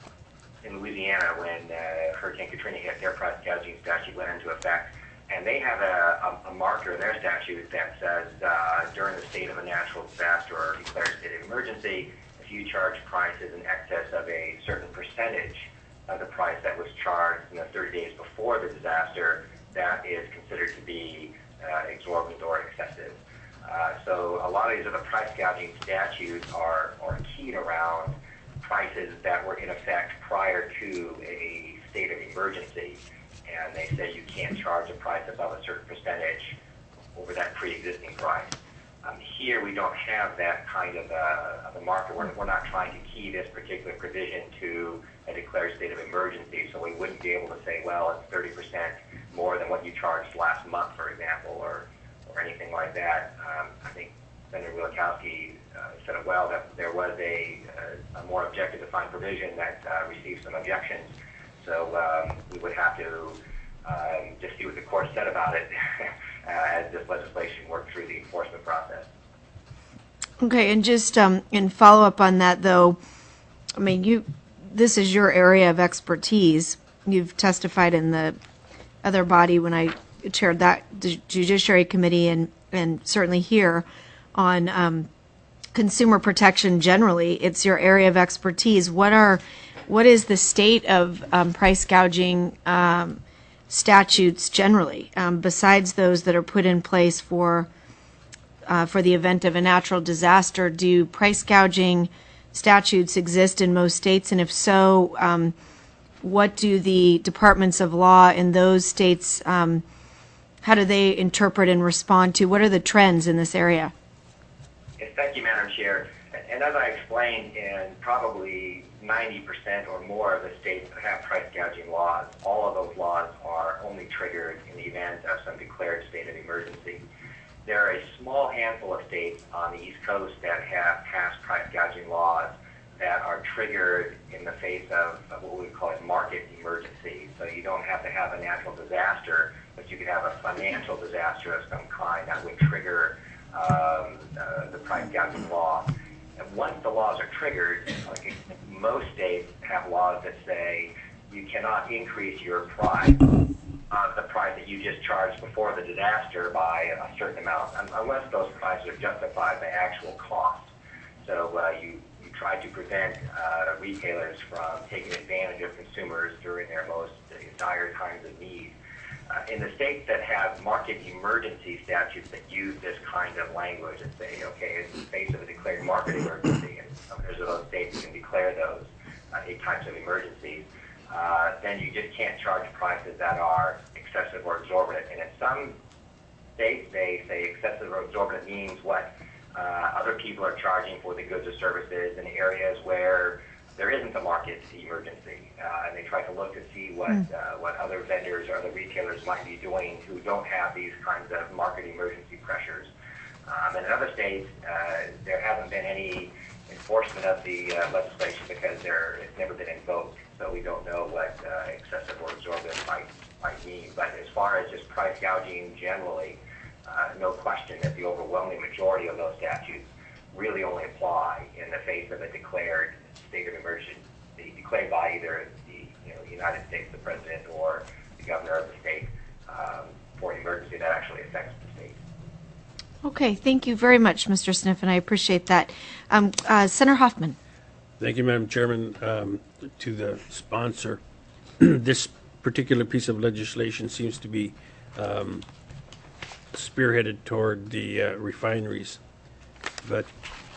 in Louisiana, when uh, Hurricane Katrina hit, their price gouging statute went into effect, and they have a, a, a marker in their statute that says uh, during the state of a natural disaster or declared state of emergency, if you charge prices in excess of a certain percentage of the price that was charged in the thirty days before the disaster, that is considered to be uh, exorbitant or excessive. Uh, so a lot of these other price gouging statutes are, are keyed around prices that were in effect prior to a state of emergency. And they say you can't charge a price above a certain percentage over that pre-existing price. Um, here we don't have that kind of a, of a marker. We're, we're not trying to key this particular provision to a declared state of emergency, so we wouldn't be able to say, well, it's thirty percent more than what you charged last month, for example, or, or anything like that. Um, I think Senator Wielechowski uh, said it well, that there was a, a, a more objective defined provision that uh, received some objections. So um, we would have to um, just see what the court said about it uh, as this legislation worked through the enforcement process. Okay, and just um, in follow-up on that, though, I mean, you this is your area of expertise. You've testified in the other body when I chaired that Judiciary Committee, and, and certainly here on um, consumer protection generally. It's your area of expertise. What are what is the state of um, price gouging um, statutes generally, um, besides those that are put in place for uh, for the event of a natural disaster? Do price gouging statutes exist in most states, and if so, um, what do the departments of law in those states, um, how do they interpret and respond to? What are the trends in this area? Yes, thank you, Madam Chair. And as I explained, in probably ninety percent or more of the states that have price gouging laws, all of those laws are only triggered in the event of some declared state of emergency. There are a small handful of states on the East Coast that have passed price gouging laws that are triggered in the face of, of what we call a market emergency. So you don't have to have a natural disaster, but you could have a financial disaster of some kind that would trigger um, uh, the price gouging law. And once the laws are triggered, like most states have laws that say you cannot increase your price, uh, the price that you just charged before the disaster by a certain amount, unless those prices are justified by actual cost. So uh, you, you try to prevent uh, retailers from taking advantage of consumers during their most uh, dire times of need. Uh, in the states that have market emergency statutes that use this kind of language and say, okay, in the face of a declared market emergency, and some of those states can declare those uh, eight types of emergencies, uh, then you just can't charge prices that are excessive or exorbitant. And in some states, they say excessive or exorbitant means what uh, other people are charging for the goods or services in areas where there isn't a market emergency, uh, and they try to look to see what uh, what other vendors or other retailers might be doing who don't have these kinds of market emergency pressures. Um, and in other states, uh, there hasn't been any enforcement of the uh, legislation because there it's never been invoked, so we don't know what uh, excessive or exorbitant might might mean. But as far as just price gouging generally, uh, no question that the overwhelming majority of those statutes really only apply in the face of a declared state of emergency, declared by either the you know, United States, the president, or the governor of the state um, for an emergency that actually affects the state. Okay, thank you very much, Mister Sniffen. I appreciate that. Um, uh, Senator Hoffman. Thank you, Madam Chairman. Um, to the sponsor, this particular piece of legislation seems to be um, spearheaded toward the uh, refineries, but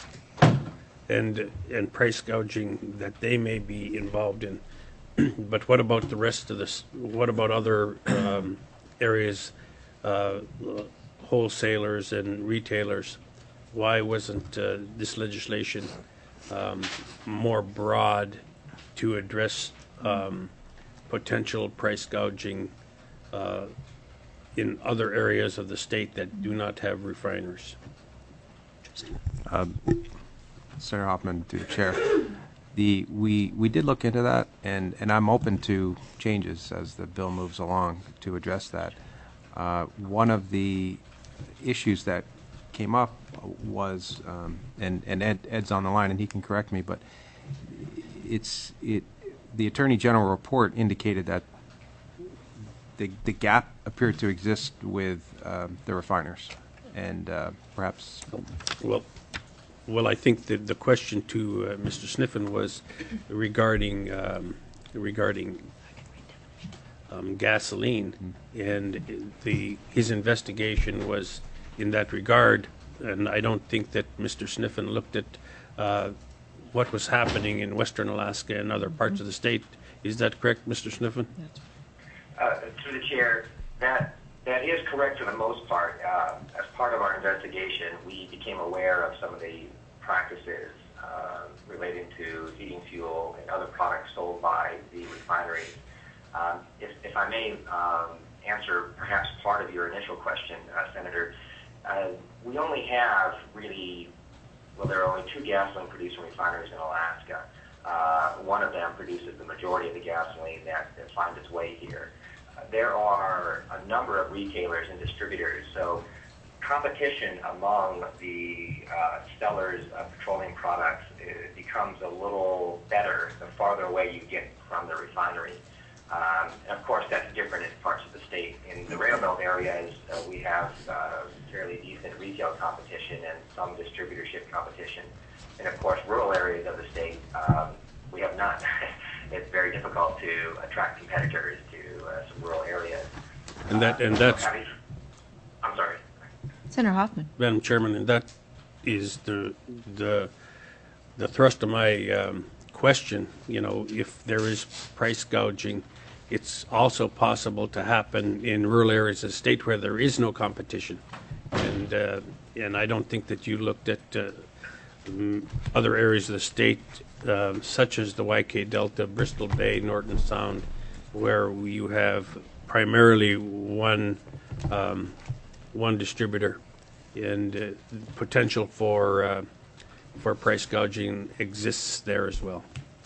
and and price gouging that they may be involved in. But what about the rest of this? What about other um, areas, uh, wholesalers and retailers? Why wasn't uh, this legislation um, more broad to address um, potential price gouging uh, in other areas of the state that do not have refiners? Um, Senator Hoffman, through the chair. The, we, we did look into that, and, and I'm open to changes as the bill moves along to address that. Uh, one of the issues that came up was, um, and, and Ed, Ed's on the line and he can correct me, but it's, it, the Attorney General report indicated that the, the gap appeared to exist with um, the refiners, and uh, perhaps... Well, well, I think that the question to uh, Mister Sniffen was regarding um, regarding um, gasoline, and the his investigation was in that regard, and I don't think that Mister Sniffen looked at uh, what was happening in Western Alaska and other parts of the state. Is that correct, Mister Sniffen? Uh, through the chair, that that is correct for the most part. Uh, as part of our investigation, we became aware of some of the practices uh, relating to heating fuel and other products sold by the refineries. Um, if, if I may um, answer perhaps part of your initial question, uh, Senator, uh, we only have really, well, there are only two gasoline producing refineries in Alaska. Uh, one of them produces the majority of the gasoline that, that finds its way here. Uh, there are a number of retailers and distributors, so competition among the uh, sellers of petroleum products uh, becomes a little better the farther away you get from the refinery. Um, and of course, that's different in parts of the state. In the rail belt areas, uh, we have uh, fairly decent retail competition and some distributorship competition. And of course, rural areas of the state, um, we have not. It's very difficult to attract competitors to uh, some rural areas. And that and Uh, that's. so having- I'm sorry. Senator Hoffman. Madam Chairman, and that is the the the thrust of my um, question. You know, if there is price gouging, it's also possible to happen in rural areas of the state where there is no competition, and uh, and I don't think that you looked at uh, mm, other areas of the state, um, such as the Y K Delta, Bristol Bay, Norton Sound, where you have primarily one. Um, one distributor, and uh, potential for uh, for price gouging exists there as well.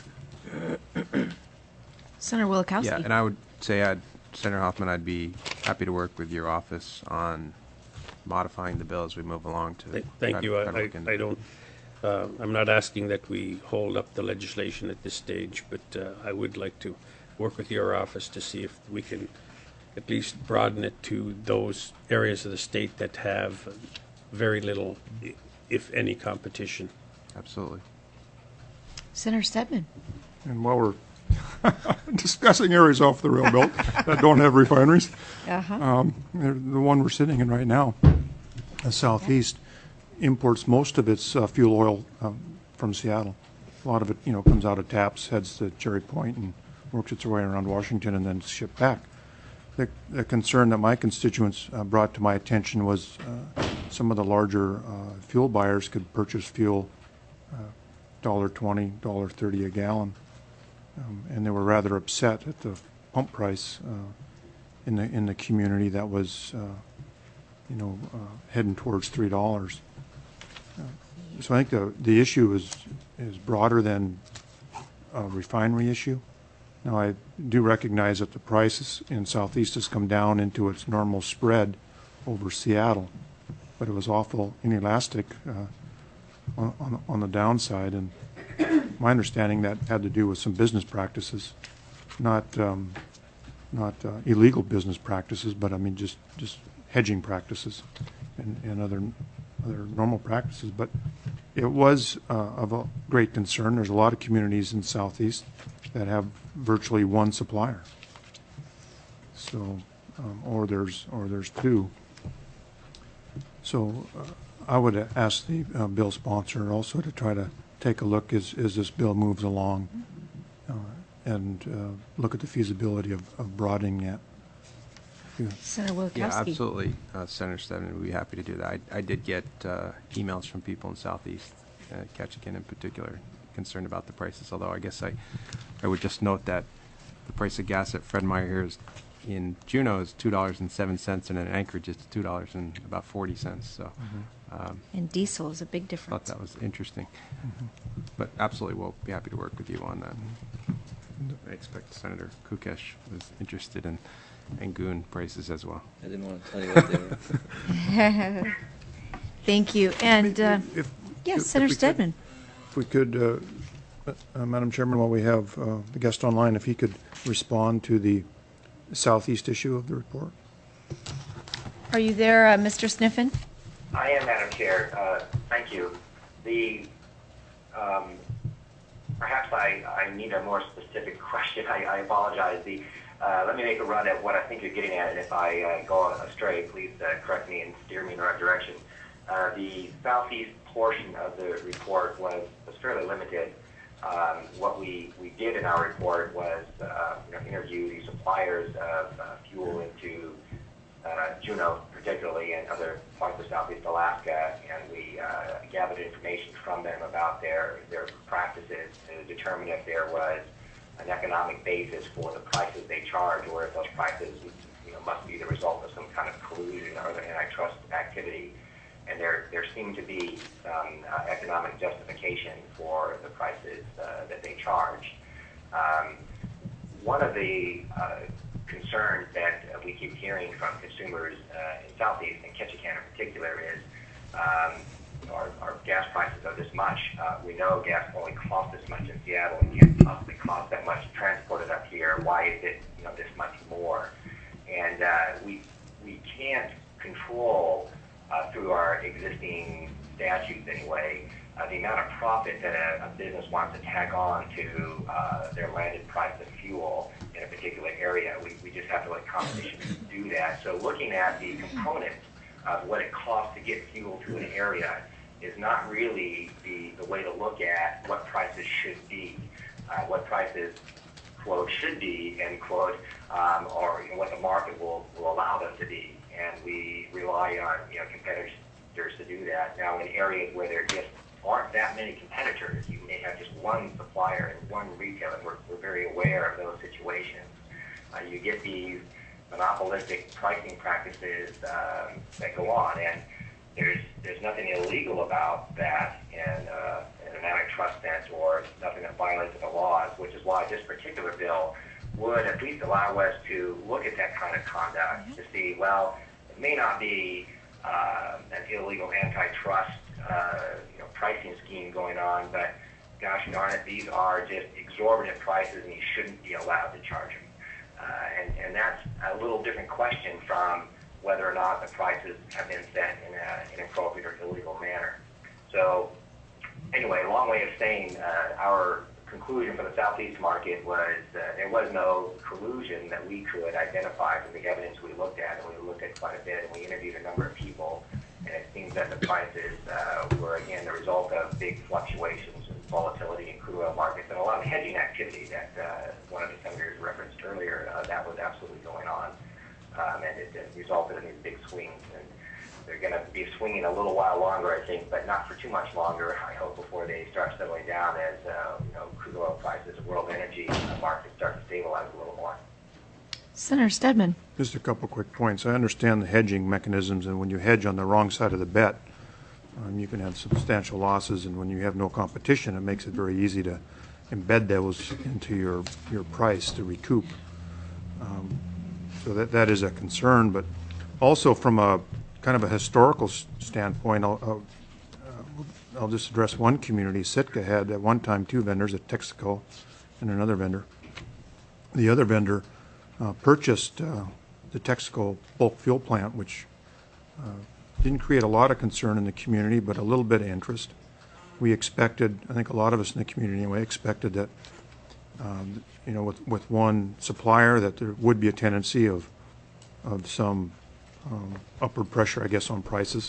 Senator Wielkowski. Yeah, and I would say, I'd, Senator Hoffman, I'd be happy to work with your office on modifying the bill as we move along to. Th- Thank try to- you. I, try to I, look into I it. don't. Uh, I'm not asking that we hold up the legislation at this stage, but uh, I would like to work with your office to see if we can at least broaden it to those areas of the state that have very little, i- if any, competition. Absolutely. Senator Stedman. And while we're discussing areas off the rail belt that don't have refineries, Uh-huh. um, they're the one we're sitting in right now, the Southeast, imports most of its uh, fuel oil um, from Seattle. A lot of it, you know, comes out of taps, heads to Cherry Point, and works its way around Washington and then shipped back. The, the concern that my constituents uh, brought to my attention was uh, some of the larger uh, fuel buyers could purchase fuel uh, one dollar twenty, one dollar thirty a gallon, um, and they were rather upset at the pump price uh, in the in the community that was, uh, you know, uh, heading towards three dollars. Uh, so I think the the issue is is broader than a refinery issue. Now, I do recognize that the prices in Southeast has come down into its normal spread over Seattle, but it was awful inelastic uh, on, on, on the downside, and my understanding that had to do with some business practices, not um, not uh, illegal business practices, but I mean just, just hedging practices and, and other other normal practices. But it was uh, of a great concern. There's a lot of communities in Southeast that have virtually one supplier. So, um, or there's or there's two. So, uh, I would ask the uh, bill sponsor also to try to take a look as as this bill moves along, uh, and uh, look at the feasibility of, of broadening that. Yeah. Senator Wielkowski. Yeah, absolutely, uh, Senator Stedman, we'd be happy to do that. I, I did get uh, emails from people in Southeast, uh, Ketchikan in particular, concerned about the prices, although I guess I, I would just note that the price of gas at Fred Meyer here is in Juneau is two dollars and seven cents, and in Anchorage it's two dollars and about forty cents. So, um, And diesel is a big thought difference. that was interesting. But absolutely, we'll be happy to work with you on that. I expect Senator Kukesh was interested in Angoon prices as well. I didn't want to tell you what they were. Thank you. And, uh, If- yes, if Senator we could- Stedman. If we could, uh, uh, Madam Chairman, while we have uh, the guest online, if he could respond to the southeast issue of the report. Are you there, uh, Mister Sniffen? I am, Madam Chair. Uh, thank you. The um, perhaps I, I need a more specific question. I, I apologize. The uh, let me make a run at what I think you're getting at, and if I uh, go astray, please uh, correct me and steer me in the right direction. Uh, the southeast portion of the report was, was fairly limited. Um, what we, we did in our report was uh, you know, interview the suppliers of uh, fuel into uh, Juneau, particularly, and other parts of southeast Alaska, and we uh, gathered information from them about their, their practices to determine if there was an economic basis for the prices they charge, or if those prices you know, must be the result of some kind of collusion or other antitrust activity. And there, there seemed to be some uh, economic justification for the prices uh, that they charge. Um, one of the uh, concerns that uh, we keep hearing from consumers uh, in Southeast and Ketchikan in particular is um, our, our gas prices are this much. Uh, we know gas only costs this much in Seattle and can't possibly cost that much to transport it up here. Why is it you know this much more? And uh, we we can't control Uh, through our existing statutes anyway, uh, the amount of profit that a, a business wants to tack on to uh, their landed price of fuel in a particular area. We, we just have to let competition do that. So looking at the components of what it costs to get fuel to an area is not really the, the way to look at what prices should be, uh, what prices, quote, should be, end quote, um, or you know, what the market will, will allow them to be. And we rely on you know competitors to do that. Now, in areas where there just aren't that many competitors, you may have just one supplier and one retailer. We're, we're very aware of those situations. Uh, you get these monopolistic pricing practices um, that go on, and there's there's nothing illegal about that in, uh, in an antitrust sense, or nothing that violates the laws, which is why this particular bill would at least allow us to look at that kind of conduct to see, well, it may not be uh, an illegal antitrust uh, you know, pricing scheme going on, but gosh darn it, these are just exorbitant prices and you shouldn't be allowed to charge them. Uh, and, and that's a little different question from whether or not the prices have been set in an inappropriate or illegal manner. So anyway, a long way of saying uh, our conclusion for the Southeast market was uh, there was no collusion that we could identify from the evidence we looked at, and we looked at quite a bit, and we interviewed a number of people, and it seems that the prices uh, were, again, the result of big fluctuations and volatility in crude oil markets and a lot of hedging activity that uh, one of the senators referenced earlier. Uh, that was absolutely going on, um, and it, it resulted in these big swings. And they're going to be swinging a little while longer, I think, but not for too much longer, I hope, before they start settling down as uh, you know, crude oil prices, world energy markets start to stabilize a little more. Senator Stedman. Just a couple quick points. I understand the hedging mechanisms, and when you hedge on the wrong side of the bet, um, you can have substantial losses, and when you have no competition, it makes it very easy to embed those into your, your price to recoup. Um, so that, that is a concern, but also from a kind of a historical standpoint, I'll, I'll, uh, I'll just address one community. Sitka had at one time two vendors, a Texaco and another vendor. The other vendor uh, purchased uh, the Texaco bulk fuel plant, which uh, didn't create a lot of concern in the community, but a little bit of interest. We expected, I think a lot of us in the community anyway, expected that, um, you know, with, with one supplier that there would be a tendency of, of some Um, upward pressure, I guess, on prices.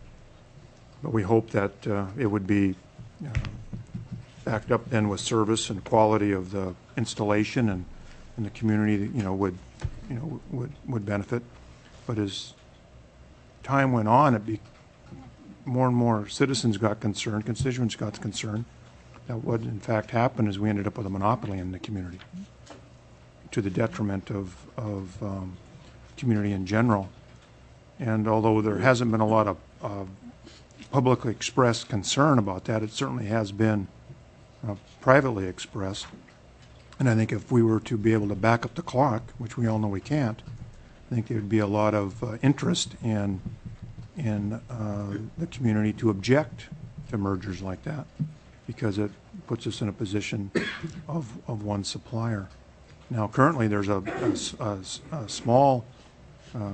But we hope that uh, it would be uh, backed up then with service and quality of the installation, and, and the community, you know, would, you know, would would benefit. But as time went on, it be more and more citizens got concerned, constituents got concerned that what in fact happened is we ended up with a monopoly in the community. to the detriment of, of um, community in general. And although there hasn't been a lot of uh, publicly expressed concern about that, it certainly has been uh, privately expressed. And I think if we were to be able to back up the clock, which we all know we can't, I think there would be a lot of uh, interest in in uh, the community to object to mergers like that, because it puts us in a position of, of one supplier. Now, currently, there's a, a, a, a small uh,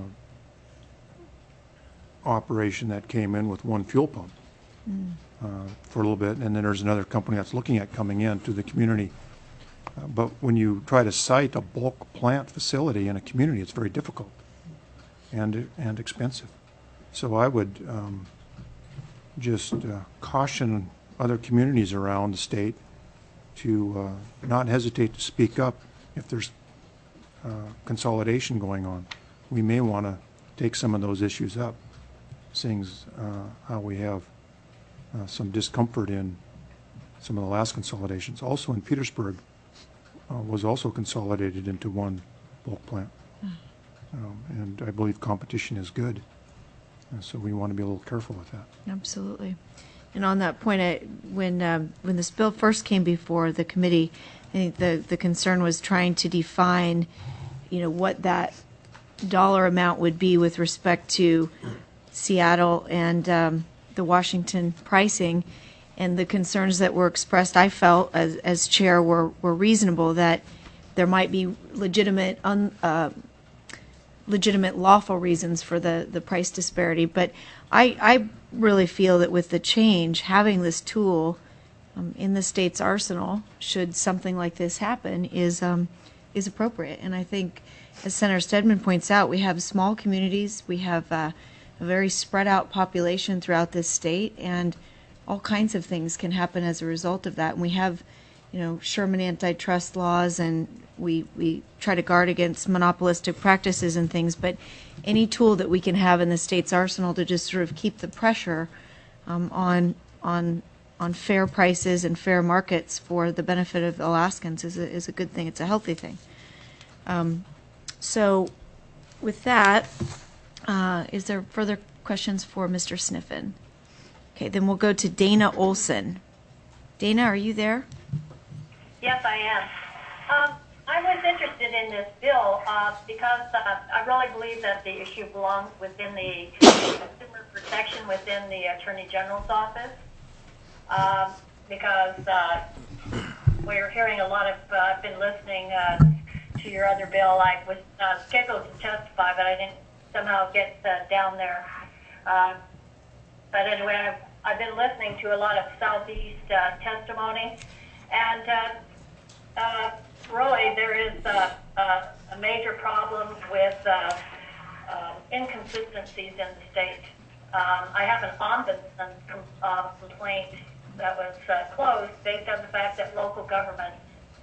operation that came in with one fuel pump mm. uh, for a little bit, and then there's another company that's looking at coming in to the community. Uh, but when you try to site a bulk plant facility in a community, it's very difficult and and expensive. So I would um, just uh, caution other communities around the state to uh, not hesitate to speak up if there's uh, consolidation going on. We may want to take some of those issues up, seeing uh, how we have uh, some discomfort in some of the last consolidations. Also in Petersburg uh, was also consolidated into one bulk plant. Mm. Um, and I believe competition is good. And so we want to be a little careful with that. Absolutely. And on that point, I, when um, when this bill first came before the committee, I think the, the concern was trying to define, you know, what that dollar amount would be with respect to Seattle and um, the Washington pricing. And the concerns that were expressed, I felt, as, as chair, were, were reasonable, that there might be legitimate un, uh, legitimate lawful reasons for the, the price disparity. But I, I really feel that with the change, having this tool um, in the state's arsenal, should something like this happen, is um, is appropriate. And I think, as Senator Stedman points out, we have small communities, we have uh, a very spread out population throughout this state, and all kinds of things can happen as a result of that. And we have, you know, Sherman antitrust laws, and we we try to guard against monopolistic practices and things, but any tool that we can have in the state's arsenal to just sort of keep the pressure um, on on on fair prices and fair markets for the benefit of Alaskans is a, is a good thing. It's a healthy thing. Um, so with that, uh, is there further questions for Mister Sniffen? Okay, then we'll go to Dana Olson. Dana, are you there? Yes, I am. Um, I was interested in this bill uh, because uh, I really believe that the issue belongs within the consumer protection within the Attorney General's office. Um, because uh, we're hearing a lot of, uh, I've been listening uh, to your other bill. I was uh, scheduled to testify, but I didn't somehow get uh, down there. Uh, but anyway, I've, I've been listening to a lot of Southeast uh, testimony. And uh, uh, really, there is uh, uh, a major problem with uh, uh, inconsistencies in the state. Um, I have an ombudsman com- uh, complaint that was uh, closed based on the fact that local governments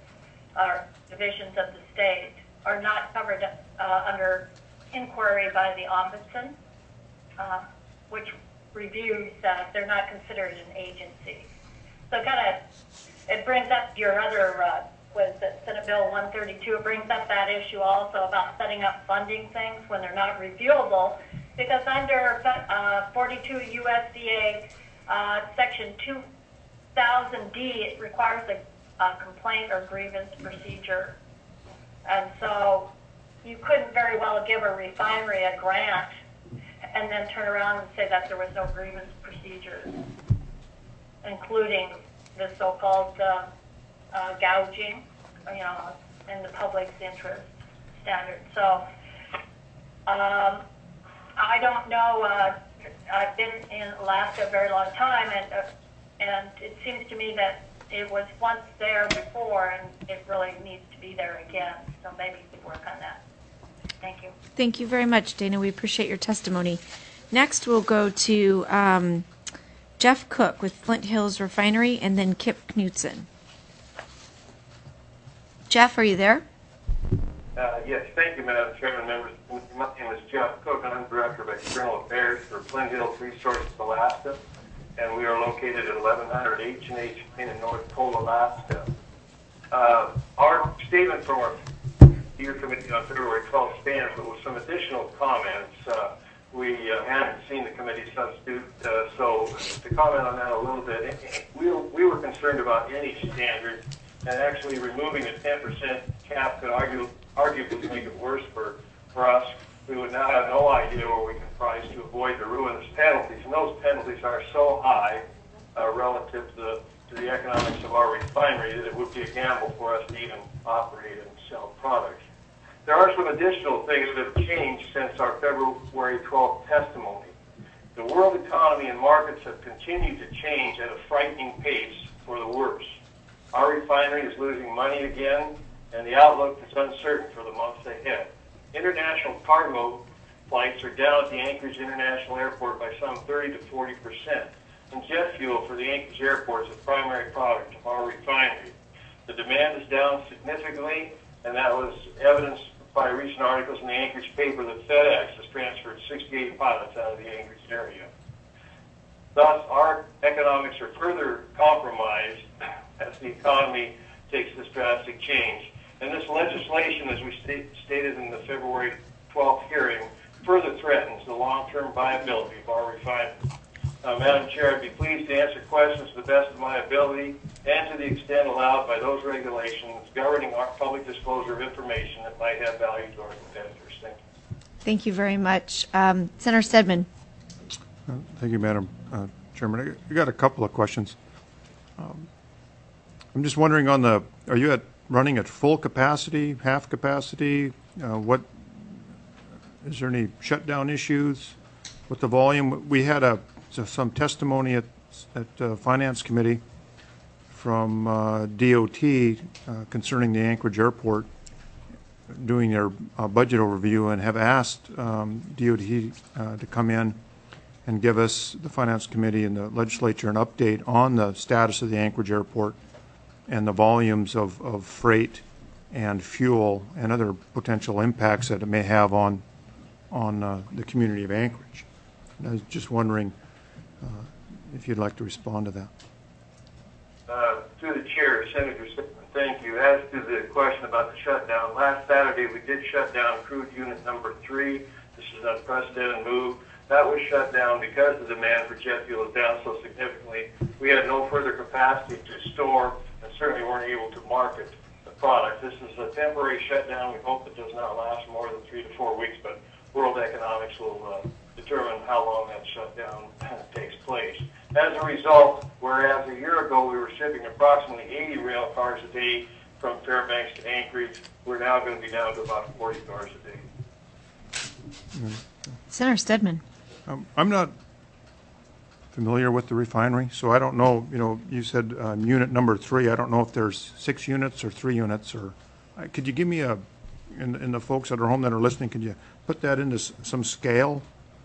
or divisions of the state are not covered uh, under inquiry by the ombudsman, uh, which reviews that they're not considered an agency. So kind of, it brings up your other, uh, was it Senate Bill one thirty-two, it brings up that issue also about setting up funding things when they're not reviewable, because under uh, forty-two U S C A uh, section two thousand D, it requires a, a complaint or grievance procedure. And so you couldn't very well give a refinery a grant and then turn around and say that there was no grievance procedures, including the so-called uh, uh, gouging, you know, in the public's interest standard. So um, I don't know. Uh, I've been in Alaska a very long time, and uh, and it seems to me that it was once there before, and it really needs to be there again. So maybe we could work on that. Thank you. Thank you very much, Dana. We appreciate your testimony. Next, we'll go to um, Jeff Cook with Flint Hills Refinery, and then Kip Knutson. Jeff, are you there? Uh, yes, thank you, Madam Chairman, members. My name is Jeff Cook, and I'm Director of External Affairs for Flint Hills Resources, Alaska, and we are located at eleven hundred H and H in North Pole, Alaska. Uh, our statement from our your committee on February twelfth stands, but with some additional comments. Uh, we uh, hadn't seen the committee substitute, uh, so to comment on that a little bit, we were, we were concerned about any standard, and actually removing the ten percent cap could argue, arguably make it worse for, for us. We would now have no idea where we can price to avoid the ruinous penalties, and those penalties are so high uh, relative to the, to the economics of our refinery that it would be a gamble for us to even operate and sell products. There are some additional things that have changed since our February twelfth testimony. The world economy and markets have continued to change at a frightening pace for the worse. Our refinery is losing money again, and the outlook is uncertain for the months ahead. International cargo flights are down at the Anchorage International Airport by some thirty to forty percent. And jet fuel for the Anchorage Airport is a primary product of our refinery. The demand is down significantly, and that was evidenced by recent articles in the Anchorage paper that FedEx has transferred sixty-eight pilots out of the Anchorage area. Thus, our economics are further compromised as the economy takes this drastic change. And this legislation, as we st- stated in the February twelfth hearing, further threatens the long-term viability of our refinery. Uh, Madam Chair, I'd be pleased to answer questions to the best of my ability and to the extent allowed by those regulations governing our public disclosure of information that might have value to our competitors. Thank you. Thank you very much. Um, Senator Stedman. Uh, Thank you, Madam uh, Chairman. I got a couple of questions. Um, I'm just wondering on the, are you at running at full capacity, half capacity? Uh, what, is there any shutdown issues with the volume? We had a some testimony at, at uh, Finance Committee from uh, D O T uh, concerning the Anchorage Airport doing their uh, budget overview and have asked um, D O T uh, to come in and give us, the Finance Committee and the legislature, an update on the status of the Anchorage Airport and the volumes of, of freight and fuel and other potential impacts that it may have on, on uh, the community of Anchorage. And I was just wondering uh, if you'd like to respond to that. Uh, to the chair, Senator, thank you. As to the question about the shutdown, last Saturday we did shut down crude unit number three. This is an unprecedented move. That was shut down because the demand for jet fuel is down so significantly. We had no further capacity to store and certainly weren't able to market the product. This is a temporary shutdown. We hope it does not last more than three to four weeks, but world economics will uh, determine how long that shutdown takes place. As a result, whereas a year ago we were shipping approximately eighty rail cars a day from Fairbanks to Anchorage, we're now going to be down to about forty cars a day. Mm-hmm. Senator Stedman. Um, I'm not familiar with the refinery, so I don't know, you know, you said um, unit number three. I don't know if there's six units or three units, or uh, could you give me a, and, and the folks that are home that are listening, could you put that into s- some scale?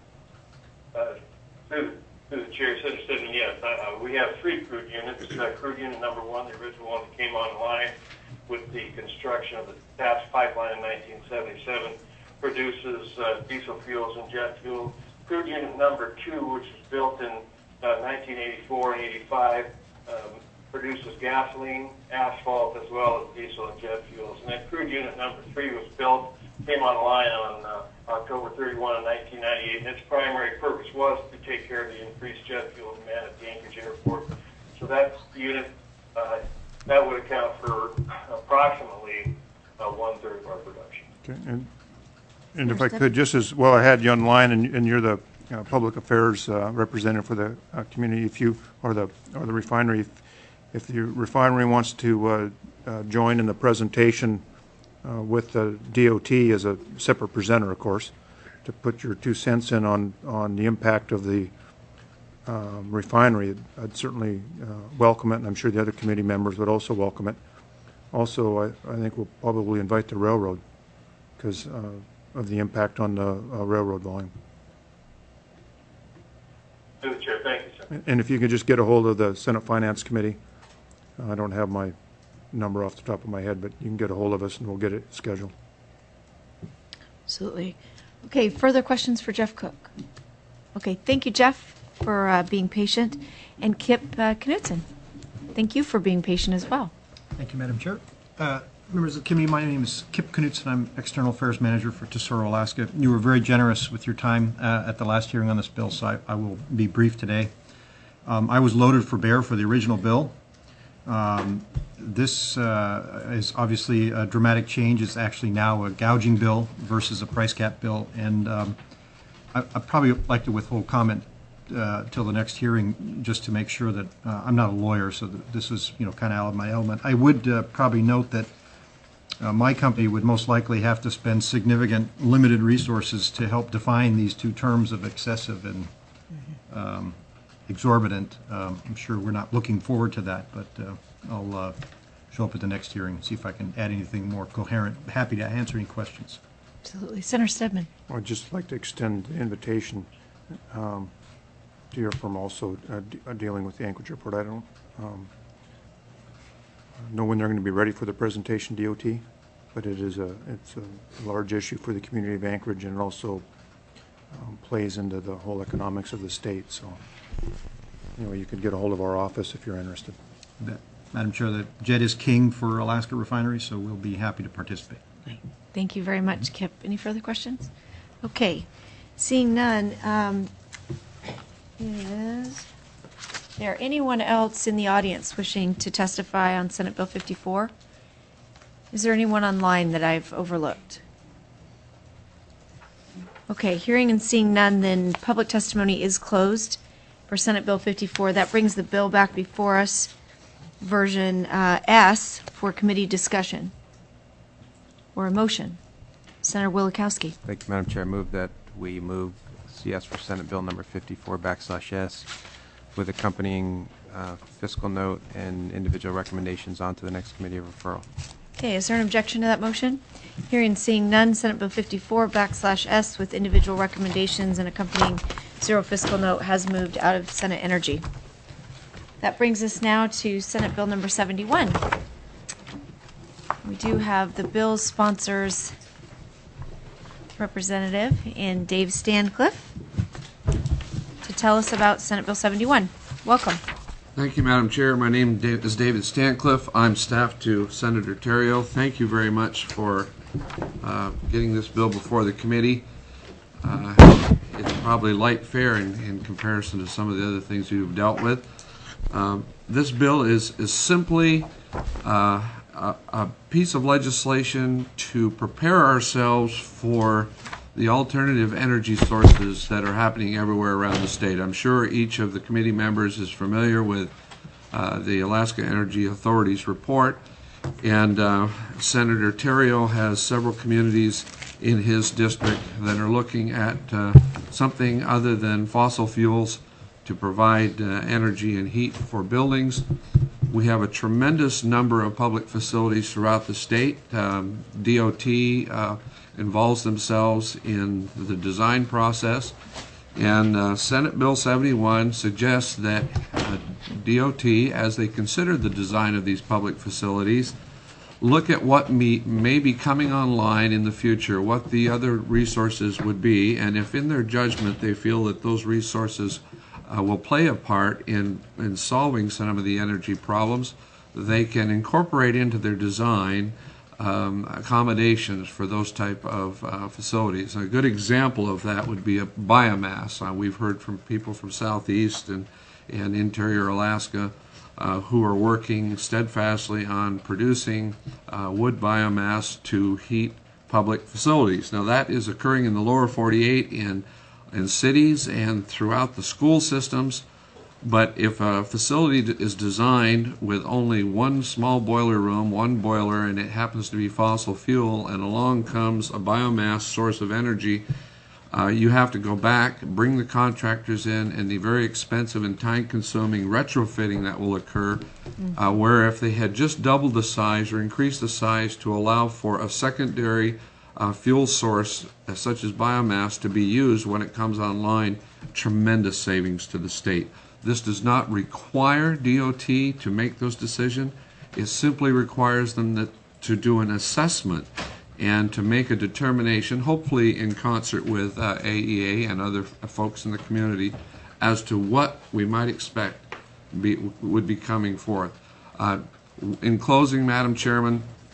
Uh, through, through the chair, Senator Stedman, yes. Uh, we have three crude units. Uh, crude unit number one, the original one that came online with the construction of the TAPS pipeline in nineteen seventy-seven, produces uh, diesel fuels and jet fuel. Crude unit number two, which was built in uh, nineteen eighty-four and eighty-five, um, produces gasoline, asphalt, as well as diesel and jet fuels. And then crude unit number three was built, came online on uh, October thirty-first of nineteen ninety-eight, and its primary purpose was to take care of the increased jet fuel demand at the Anchorage Airport. So that unit, uh, that would account for approximately uh, one-third of our production. Okay, and, and if I could, just as well, I had you online, and, and you're the uh, public affairs uh, representative for the uh, community. If you or the or the refinery, if, if the refinery wants to uh, uh, join in the presentation uh, with the D O T as a separate presenter, of course, to put your two cents in on on the impact of the um, refinery, I'd certainly uh, welcome it, and I'm sure the other committee members would also welcome it. Also, I, I think we'll probably invite the railroad because uh, of the impact on the uh, railroad volume. Through the chair, thank you, sir. And if you could just get a hold of the Senate Finance Committee, uh, I don't have my number off the top of my head, but you can get a hold of us and we'll get it scheduled. Absolutely. Okay, further questions for Jeff Cook? Okay, thank you, Jeff, for uh, being patient. And Kip uh, Knudsen, thank you for being patient as well. Thank you, Madam Chair. Uh, Members of the committee, my name is Kip Knutson. I'm External Affairs Manager for Tesoro, Alaska. You were very generous with your time uh, at the last hearing on this bill, so I, I will be brief today. Um, I was loaded for bear for the original bill. Um, this uh, is obviously a dramatic change. It's actually now a gouging bill versus a price cap bill, and um, I, I'd probably like to withhold comment uh, till the next hearing, just to make sure that uh, I'm not a lawyer, so that this is, you know, kind of out of my element. I would uh, probably note that Uh, my company would most likely have to spend significant limited resources to help define these two terms of excessive and um, exorbitant. Um, I'm sure we're not looking forward to that, but uh, I'll uh, show up at the next hearing and see if I can add anything more coherent. Happy to answer any questions. Absolutely. Senator Stedman. I'd just like to extend the invitation um, to hear from also uh, de uh, dealing with the Anchorage Airport. I don't um, know when they're going to be ready for the presentation, D O T, but it is a it's a large issue for the community of Anchorage, and it also um, plays into the whole economics of the state. So, anyway, you could get a hold of our office if you're interested. Madam Chair, the jet is king for Alaska refineries, so we'll be happy to participate. Thank you very much, Kip. Any further questions? Okay. Seeing none, um, is there anyone else in the audience wishing to testify on Senate Bill fifty-four? Is there anyone online that I've overlooked? Okay, hearing and seeing none, then public testimony is closed for Senate Bill fifty-four. That brings the bill back before us, version uh, S, for committee discussion or a motion. Senator Wielechowski. Thank you, Madam Chair. I move that we move C S for Senate Bill number fifty-four backslash S with accompanying uh, fiscal note and individual recommendations on to the next committee of referral. Okay, is there an objection to that motion? Hearing and seeing none, Senate Bill fifty-four backslash S with individual recommendations and accompanying zero fiscal note has moved out of Senate Energy. That brings us now to Senate Bill number seventy-one. We do have the bill's sponsors representative in Dave Stancliffe to tell us about Senate Bill seventy-one. Welcome. Thank you, Madam Chair. My name is David Stancliffe. I'm staff to Senator Terrio. Thank you very much for uh, getting this bill before the committee. Uh, it's probably light fare in, in comparison to some of the other things you've dealt with. Um, this bill is, is simply uh, a, a piece of legislation to prepare ourselves for the alternative energy sources that are happening everywhere around the state. I'm sure each of the committee members is familiar with uh, the Alaska Energy Authority's report, and uh, Senator Terrio has several communities in his district that are looking at uh, something other than fossil fuels to provide uh, energy and heat for buildings. We have a tremendous number of public facilities throughout the state. Um, D O T uh, involves themselves in the design process, and uh, Senate Bill seventy-one suggests that uh, D O T, as they consider the design of these public facilities, look at what may, may be coming online in the future, what the other resources would be, and if in their judgment they feel that those resources uh, will play a part in, in solving some of the energy problems, they can incorporate into their design Um, accommodations for those type of uh, facilities. A good example of that would be a biomass. Uh, we've heard from people from Southeast and, and interior Alaska uh, who are working steadfastly on producing uh, wood biomass to heat public facilities. Now that is occurring in the lower forty-eight in, in cities and throughout the school systems. But if a facility is designed with only one small boiler room, one boiler, and it happens to be fossil fuel, and along comes a biomass source of energy, uh, you have to go back, bring the contractors in, and the very expensive and time-consuming retrofitting that will occur, uh, where if they had just doubled the size or increased the size to allow for a secondary uh, fuel source, uh, such as biomass, to be used when it comes online, tremendous savings to the state. This does not require D O T to make those decisions. It simply requires them that, to do an assessment and to make a determination, hopefully in concert with uh, A E A and other folks in the community, as to what we might expect be, would be coming forth. Uh, in closing, Madam Chairman,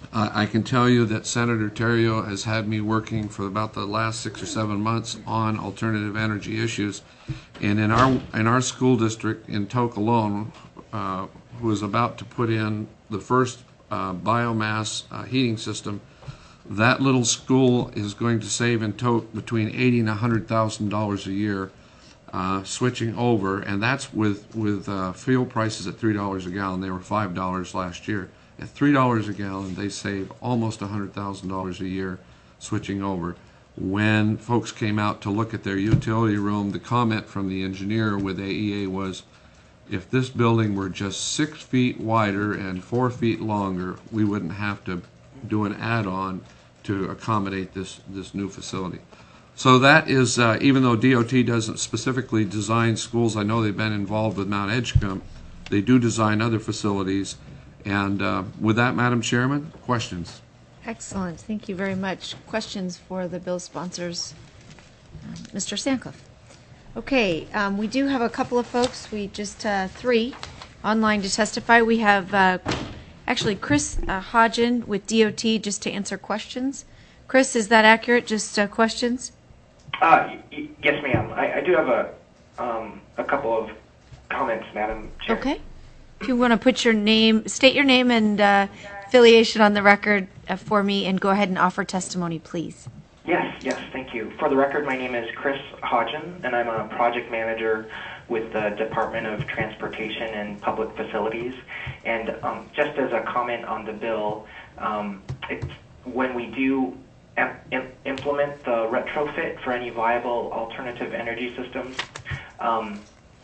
Uh, I can tell you that Senator Terrio has had me working for about the last six or seven months on alternative energy issues. And in our in our school district in Tok alone, uh, who is about to put in the first uh, biomass uh, heating system, that little school is going to save in Tok between eighty and a hundred thousand dollars a year uh, switching over, and that's with with uh, fuel prices at three dollars a gallon. They were five dollars last year. At three dollars a gallon, they save almost a hundred thousand dollars a year switching over. When folks came out to look at their utility room, the comment from the engineer with A E A was, if this building were just six feet wider and four feet longer, we wouldn't have to do an add-on to accommodate this, this new facility. So that is, uh, even though D O T doesn't specifically design schools, I know they've been involved with Mount Edgecombe, they do design other facilities. And uh, with that, Madam Chairman, questions? Excellent. Thank you very much. Questions for the bill sponsors? Um, Mister Sandcliffe. Okay, um, we do have a couple of folks, we just, uh, three, online to testify. We have uh, actually Chris uh, Hodgen with D O T just to answer questions. Chris, is that accurate? Just uh, questions? Uh, y- yes, ma'am. I, I do have a, um, a couple of comments, Madam Chair. Okay. If you want to put your name, state your name and uh, affiliation on the record uh, for me, and go ahead and offer testimony, please. Yes, yes, thank you. For the record, my name is Chris Hodgen, and I'm a project manager with the Department of Transportation and Public Facilities. And um, just as a comment on the bill, um, it's, when we do im- im- implement the retrofit for any viable alternative energy systems, um,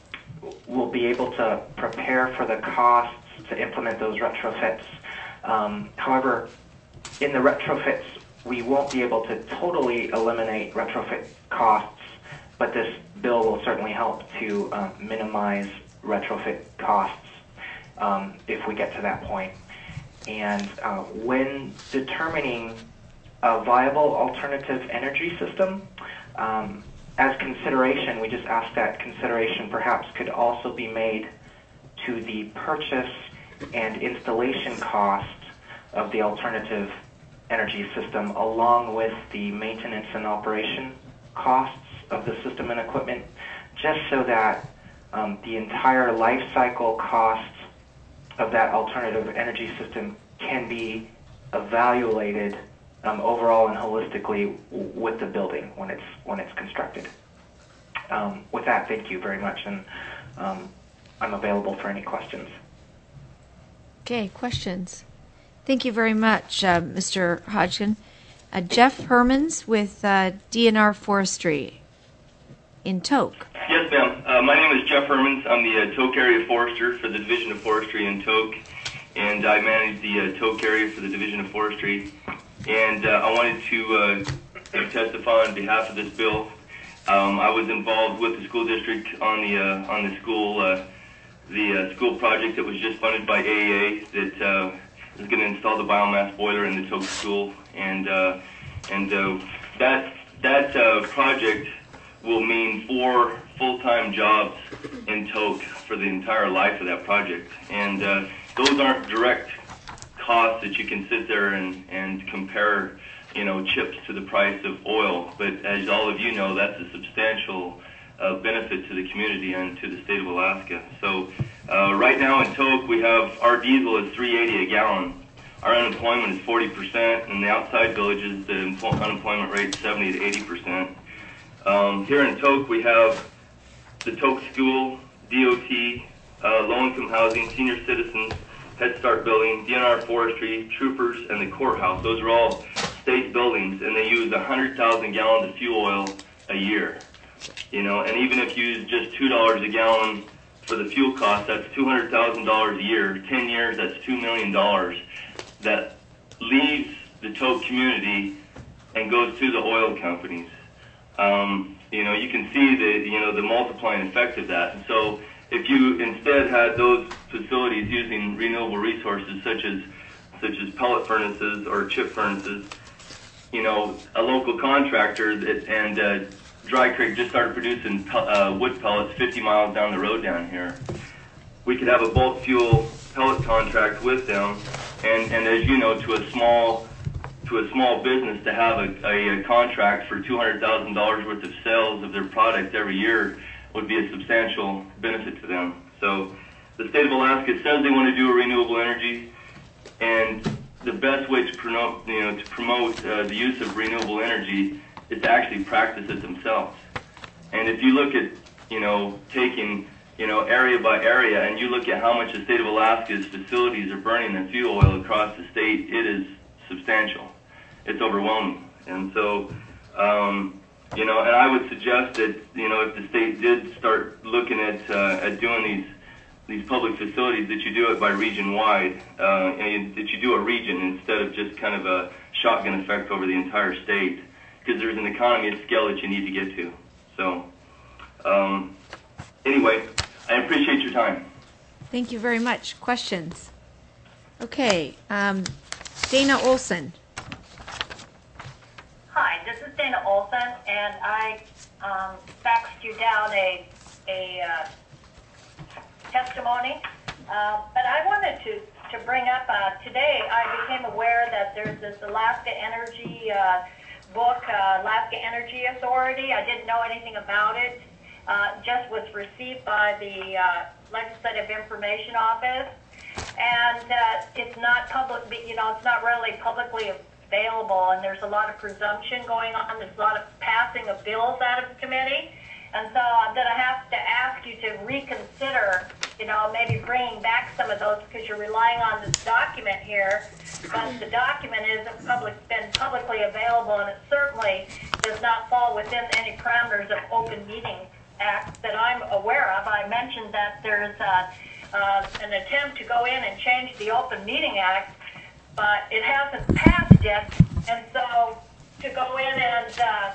we'll be able to prepare for the costs to implement those retrofits. Um, however, in the retrofits, we won't be able to totally eliminate retrofit costs, but this bill will certainly help to uh, minimize retrofit costs um, if we get to that point. And uh, when determining a viable alternative energy system, um, as consideration, we just ask that consideration perhaps could also be made to the purchase and installation cost of the alternative energy system, along with the maintenance and operation costs of the system and equipment, just so that um, the entire life cycle costs of that alternative energy system can be evaluated um, overall and holistically w- with the building when it's when it's constructed. Um, with that, thank you very much, and um, I'm available for any questions. Okay, questions? Thank you very much, uh, Mister Hodgkin. Uh, Jeff Hermans with uh, D N R Forestry in Tok. Yes, ma'am. Uh, my name is Jeff Hermans. I'm the uh, Tok Area Forester for the Division of Forestry in Tok, and I manage the uh, Tok area for the Division of Forestry. And uh, I wanted to uh, testify on behalf of this bill. Um, I was involved with the school district on the uh, on the school uh, the uh, school project that was just funded by A E A that uh, is going to install the biomass boiler in the Tok school, and uh, and uh, that that uh, project will mean four full-time jobs in Tok for the entire life of that project. And uh, those aren't direct costs that you can sit there and, and compare, you know, chips to the price of oil. But as all of you know, that's a substantial uh, benefit to the community and to the state of Alaska. So uh, right now in Tok, we have our diesel is three eighty a gallon. Our unemployment is forty percent, and the outside villages, the empl- unemployment rate is seventy to eighty percent. Um, here in Tok, we have the Tok School, D O T, uh, low-income housing, senior citizens, Head Start building, D N R Forestry, Troopers, and the courthouse. Those are all state buildings, and they use one hundred thousand gallons of fuel oil a year. You know, and even if you use just two dollars a gallon for the fuel cost, that's two hundred thousand dollars a year. ten years, that's two million dollars that leaves the Tok community and goes to the oil companies. Um, you know, you can see the, you know, the multiplying effect of that. And so if you instead had those facilities using renewable resources such as such as pellet furnaces or chip furnaces, you know, a local contractor that, and uh, Dry Creek just started producing uh, wood pellets fifty miles down the road down here. We could have a bulk fuel pellet contract with them And, and as you know, to a small to a small business to have a, a, a contract for two hundred thousand dollars worth of sales of their product every year would be a substantial benefit to them. So the state of Alaska says they want to do a renewable energy, and the best way to promote, you know, to promote uh, the use of renewable energy is to actually practice it themselves. And if you look at, you know, taking, you know, area by area, and you look at how much the state of Alaska's facilities are burning in fuel oil across the state, it is substantial. It's overwhelming. And so, um, you know, and I would suggest that, you know, if the state did start looking at uh, at doing these these public facilities, that you do it by region wide, uh, and that you do a region instead of just kind of a shotgun effect over the entire state, because there's an economy of scale that you need to get to. So, um, anyway, I appreciate your time. Thank you very much. Questions? Okay, um, Dana Olson. Hi, this is Dana Olson, and I um, faxed you down a, a uh, testimony, uh, but I wanted to, to bring up, uh, today I became aware that there's this Alaska Energy uh, book, uh, Alaska Energy Authority. I didn't know anything about it. Uh, just was received by the uh, Legislative Information Office, and uh, it's not public, you know, it's not really publicly available, and there's a lot of presumption going on. There's a lot of passing of bills out of the committee. And so I'm going to have to ask you to reconsider, you know, maybe bringing back some of those, because you're relying on this document here, but the document isn't public, been publicly available, and it certainly does not fall within any parameters of Open Meeting Act that I'm aware of. I mentioned that there's uh, uh, an attempt to go in and change the Open Meeting Act, but it hasn't passed yet, and so to go in and uh,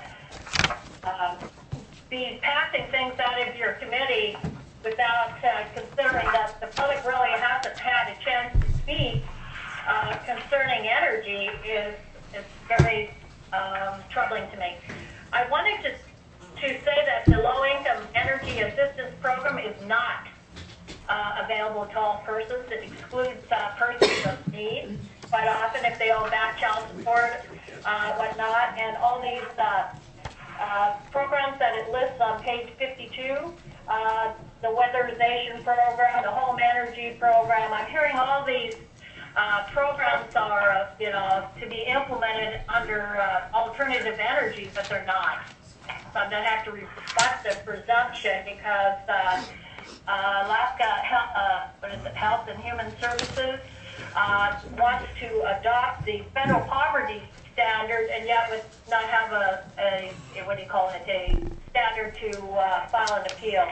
uh, be passing things out of your committee without uh, considering that the public really hasn't had a chance to speak uh, concerning energy is, is very um, troubling to me. I wanted to, to say that the Low-Income Energy Assistance Program is not uh, available to all persons. It excludes uh, persons of need quite often if they owe back child support, uh, whatnot, and all these uh, Uh, programs that it lists on page fifty-two, uh, the weatherization program, the home energy program. I'm hearing all these uh, programs are, uh, you know, to be implemented under uh, alternative energy, but they're not. So I'm going to have to rebut the presumption, because uh, uh, Alaska Health, uh, what is it, Health and Human Services uh, wants to adopt the federal poverty standard, and yet would not have a, a, a what do you call it, a standard to uh, file an appeal.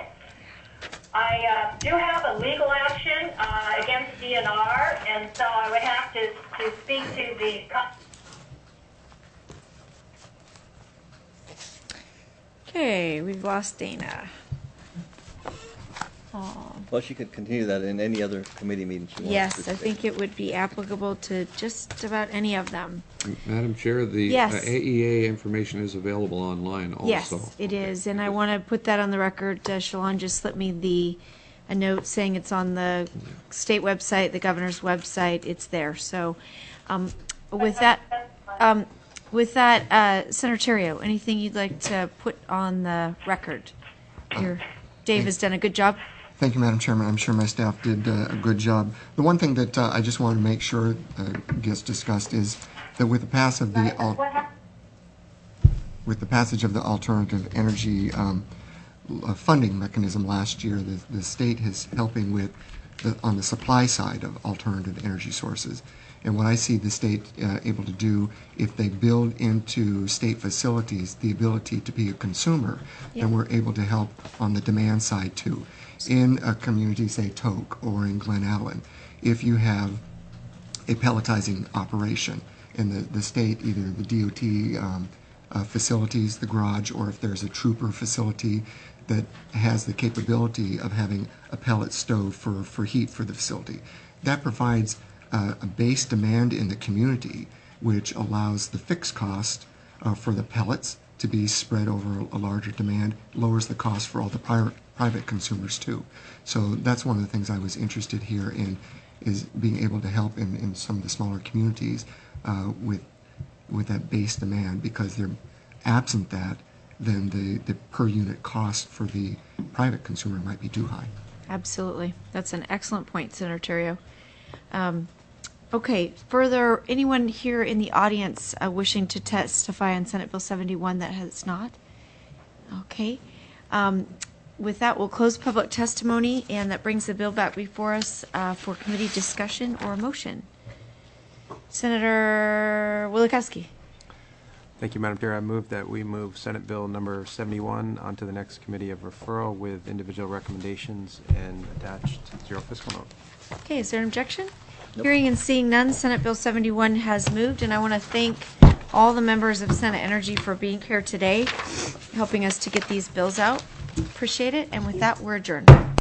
I uh, do have a legal action uh, against D N R, and so I would have to, to speak to the... Okay, we've lost Dana. Oh. Well, she could continue that in any other committee meeting she wants. Yes, I think it would be applicable to just about any of them. Madam Chair, the Yes. uh, A E A information is available online also. Yes, it is, and I want to put that on the record. Uh, Shalon just slipped me the a note saying it's on the state website, the governor's website. It's there. So, um, with that, um, with that, uh, Senator Terrio, anything you'd like to put on the record? Here, Dave has done a good job. Thank you, Madam Chairman. I'm sure my staff did uh, a good job. The one thing that uh, I just wanted to make sure uh, gets discussed is that with the pass of the al- with the passage of the alternative energy um, uh, funding mechanism last year, the, the state is helping with the, on the supply side of alternative energy sources. And what I see the state uh, able to do, if they build into state facilities the ability to be a consumer, Yeah. then we're able to help on the demand side too. In a community, say Tok or in Glen Allen, if you have a pelletizing operation in the, the state, either the D O T um, uh, facilities, the garage, or if there's a trooper facility that has the capability of having a pellet stove for, for heat for the facility, that provides uh, a base demand in the community, which allows the fixed cost uh, for the pellets to be spread over a larger demand, lowers the cost for all the private private consumers too. So that's one of the things I was interested here in, is being able to help in, in some of the smaller communities uh, with with that base demand, because they're absent that, then the, the per unit cost for the private consumer might be too high. Absolutely. That's an excellent point, Senator Terrio. Um, okay, further, anyone here in the audience uh, wishing to testify on Senate Bill seventy-one that has not? Okay. Um, with that, we'll close public testimony, and that brings the bill back before us uh, for committee discussion or a motion. Senator Wielechowski. Thank you, Madam Chair. I move that we move Senate Bill number seventy-one onto the next committee of referral with individual recommendations and attached zero fiscal note. Okay, is there an objection? Nope. Hearing and seeing none, Senate Bill seventy-one has moved, and I want to thank all the members of Senate Energy for being here today, helping us to get these bills out. Appreciate it, and with that, we're adjourned.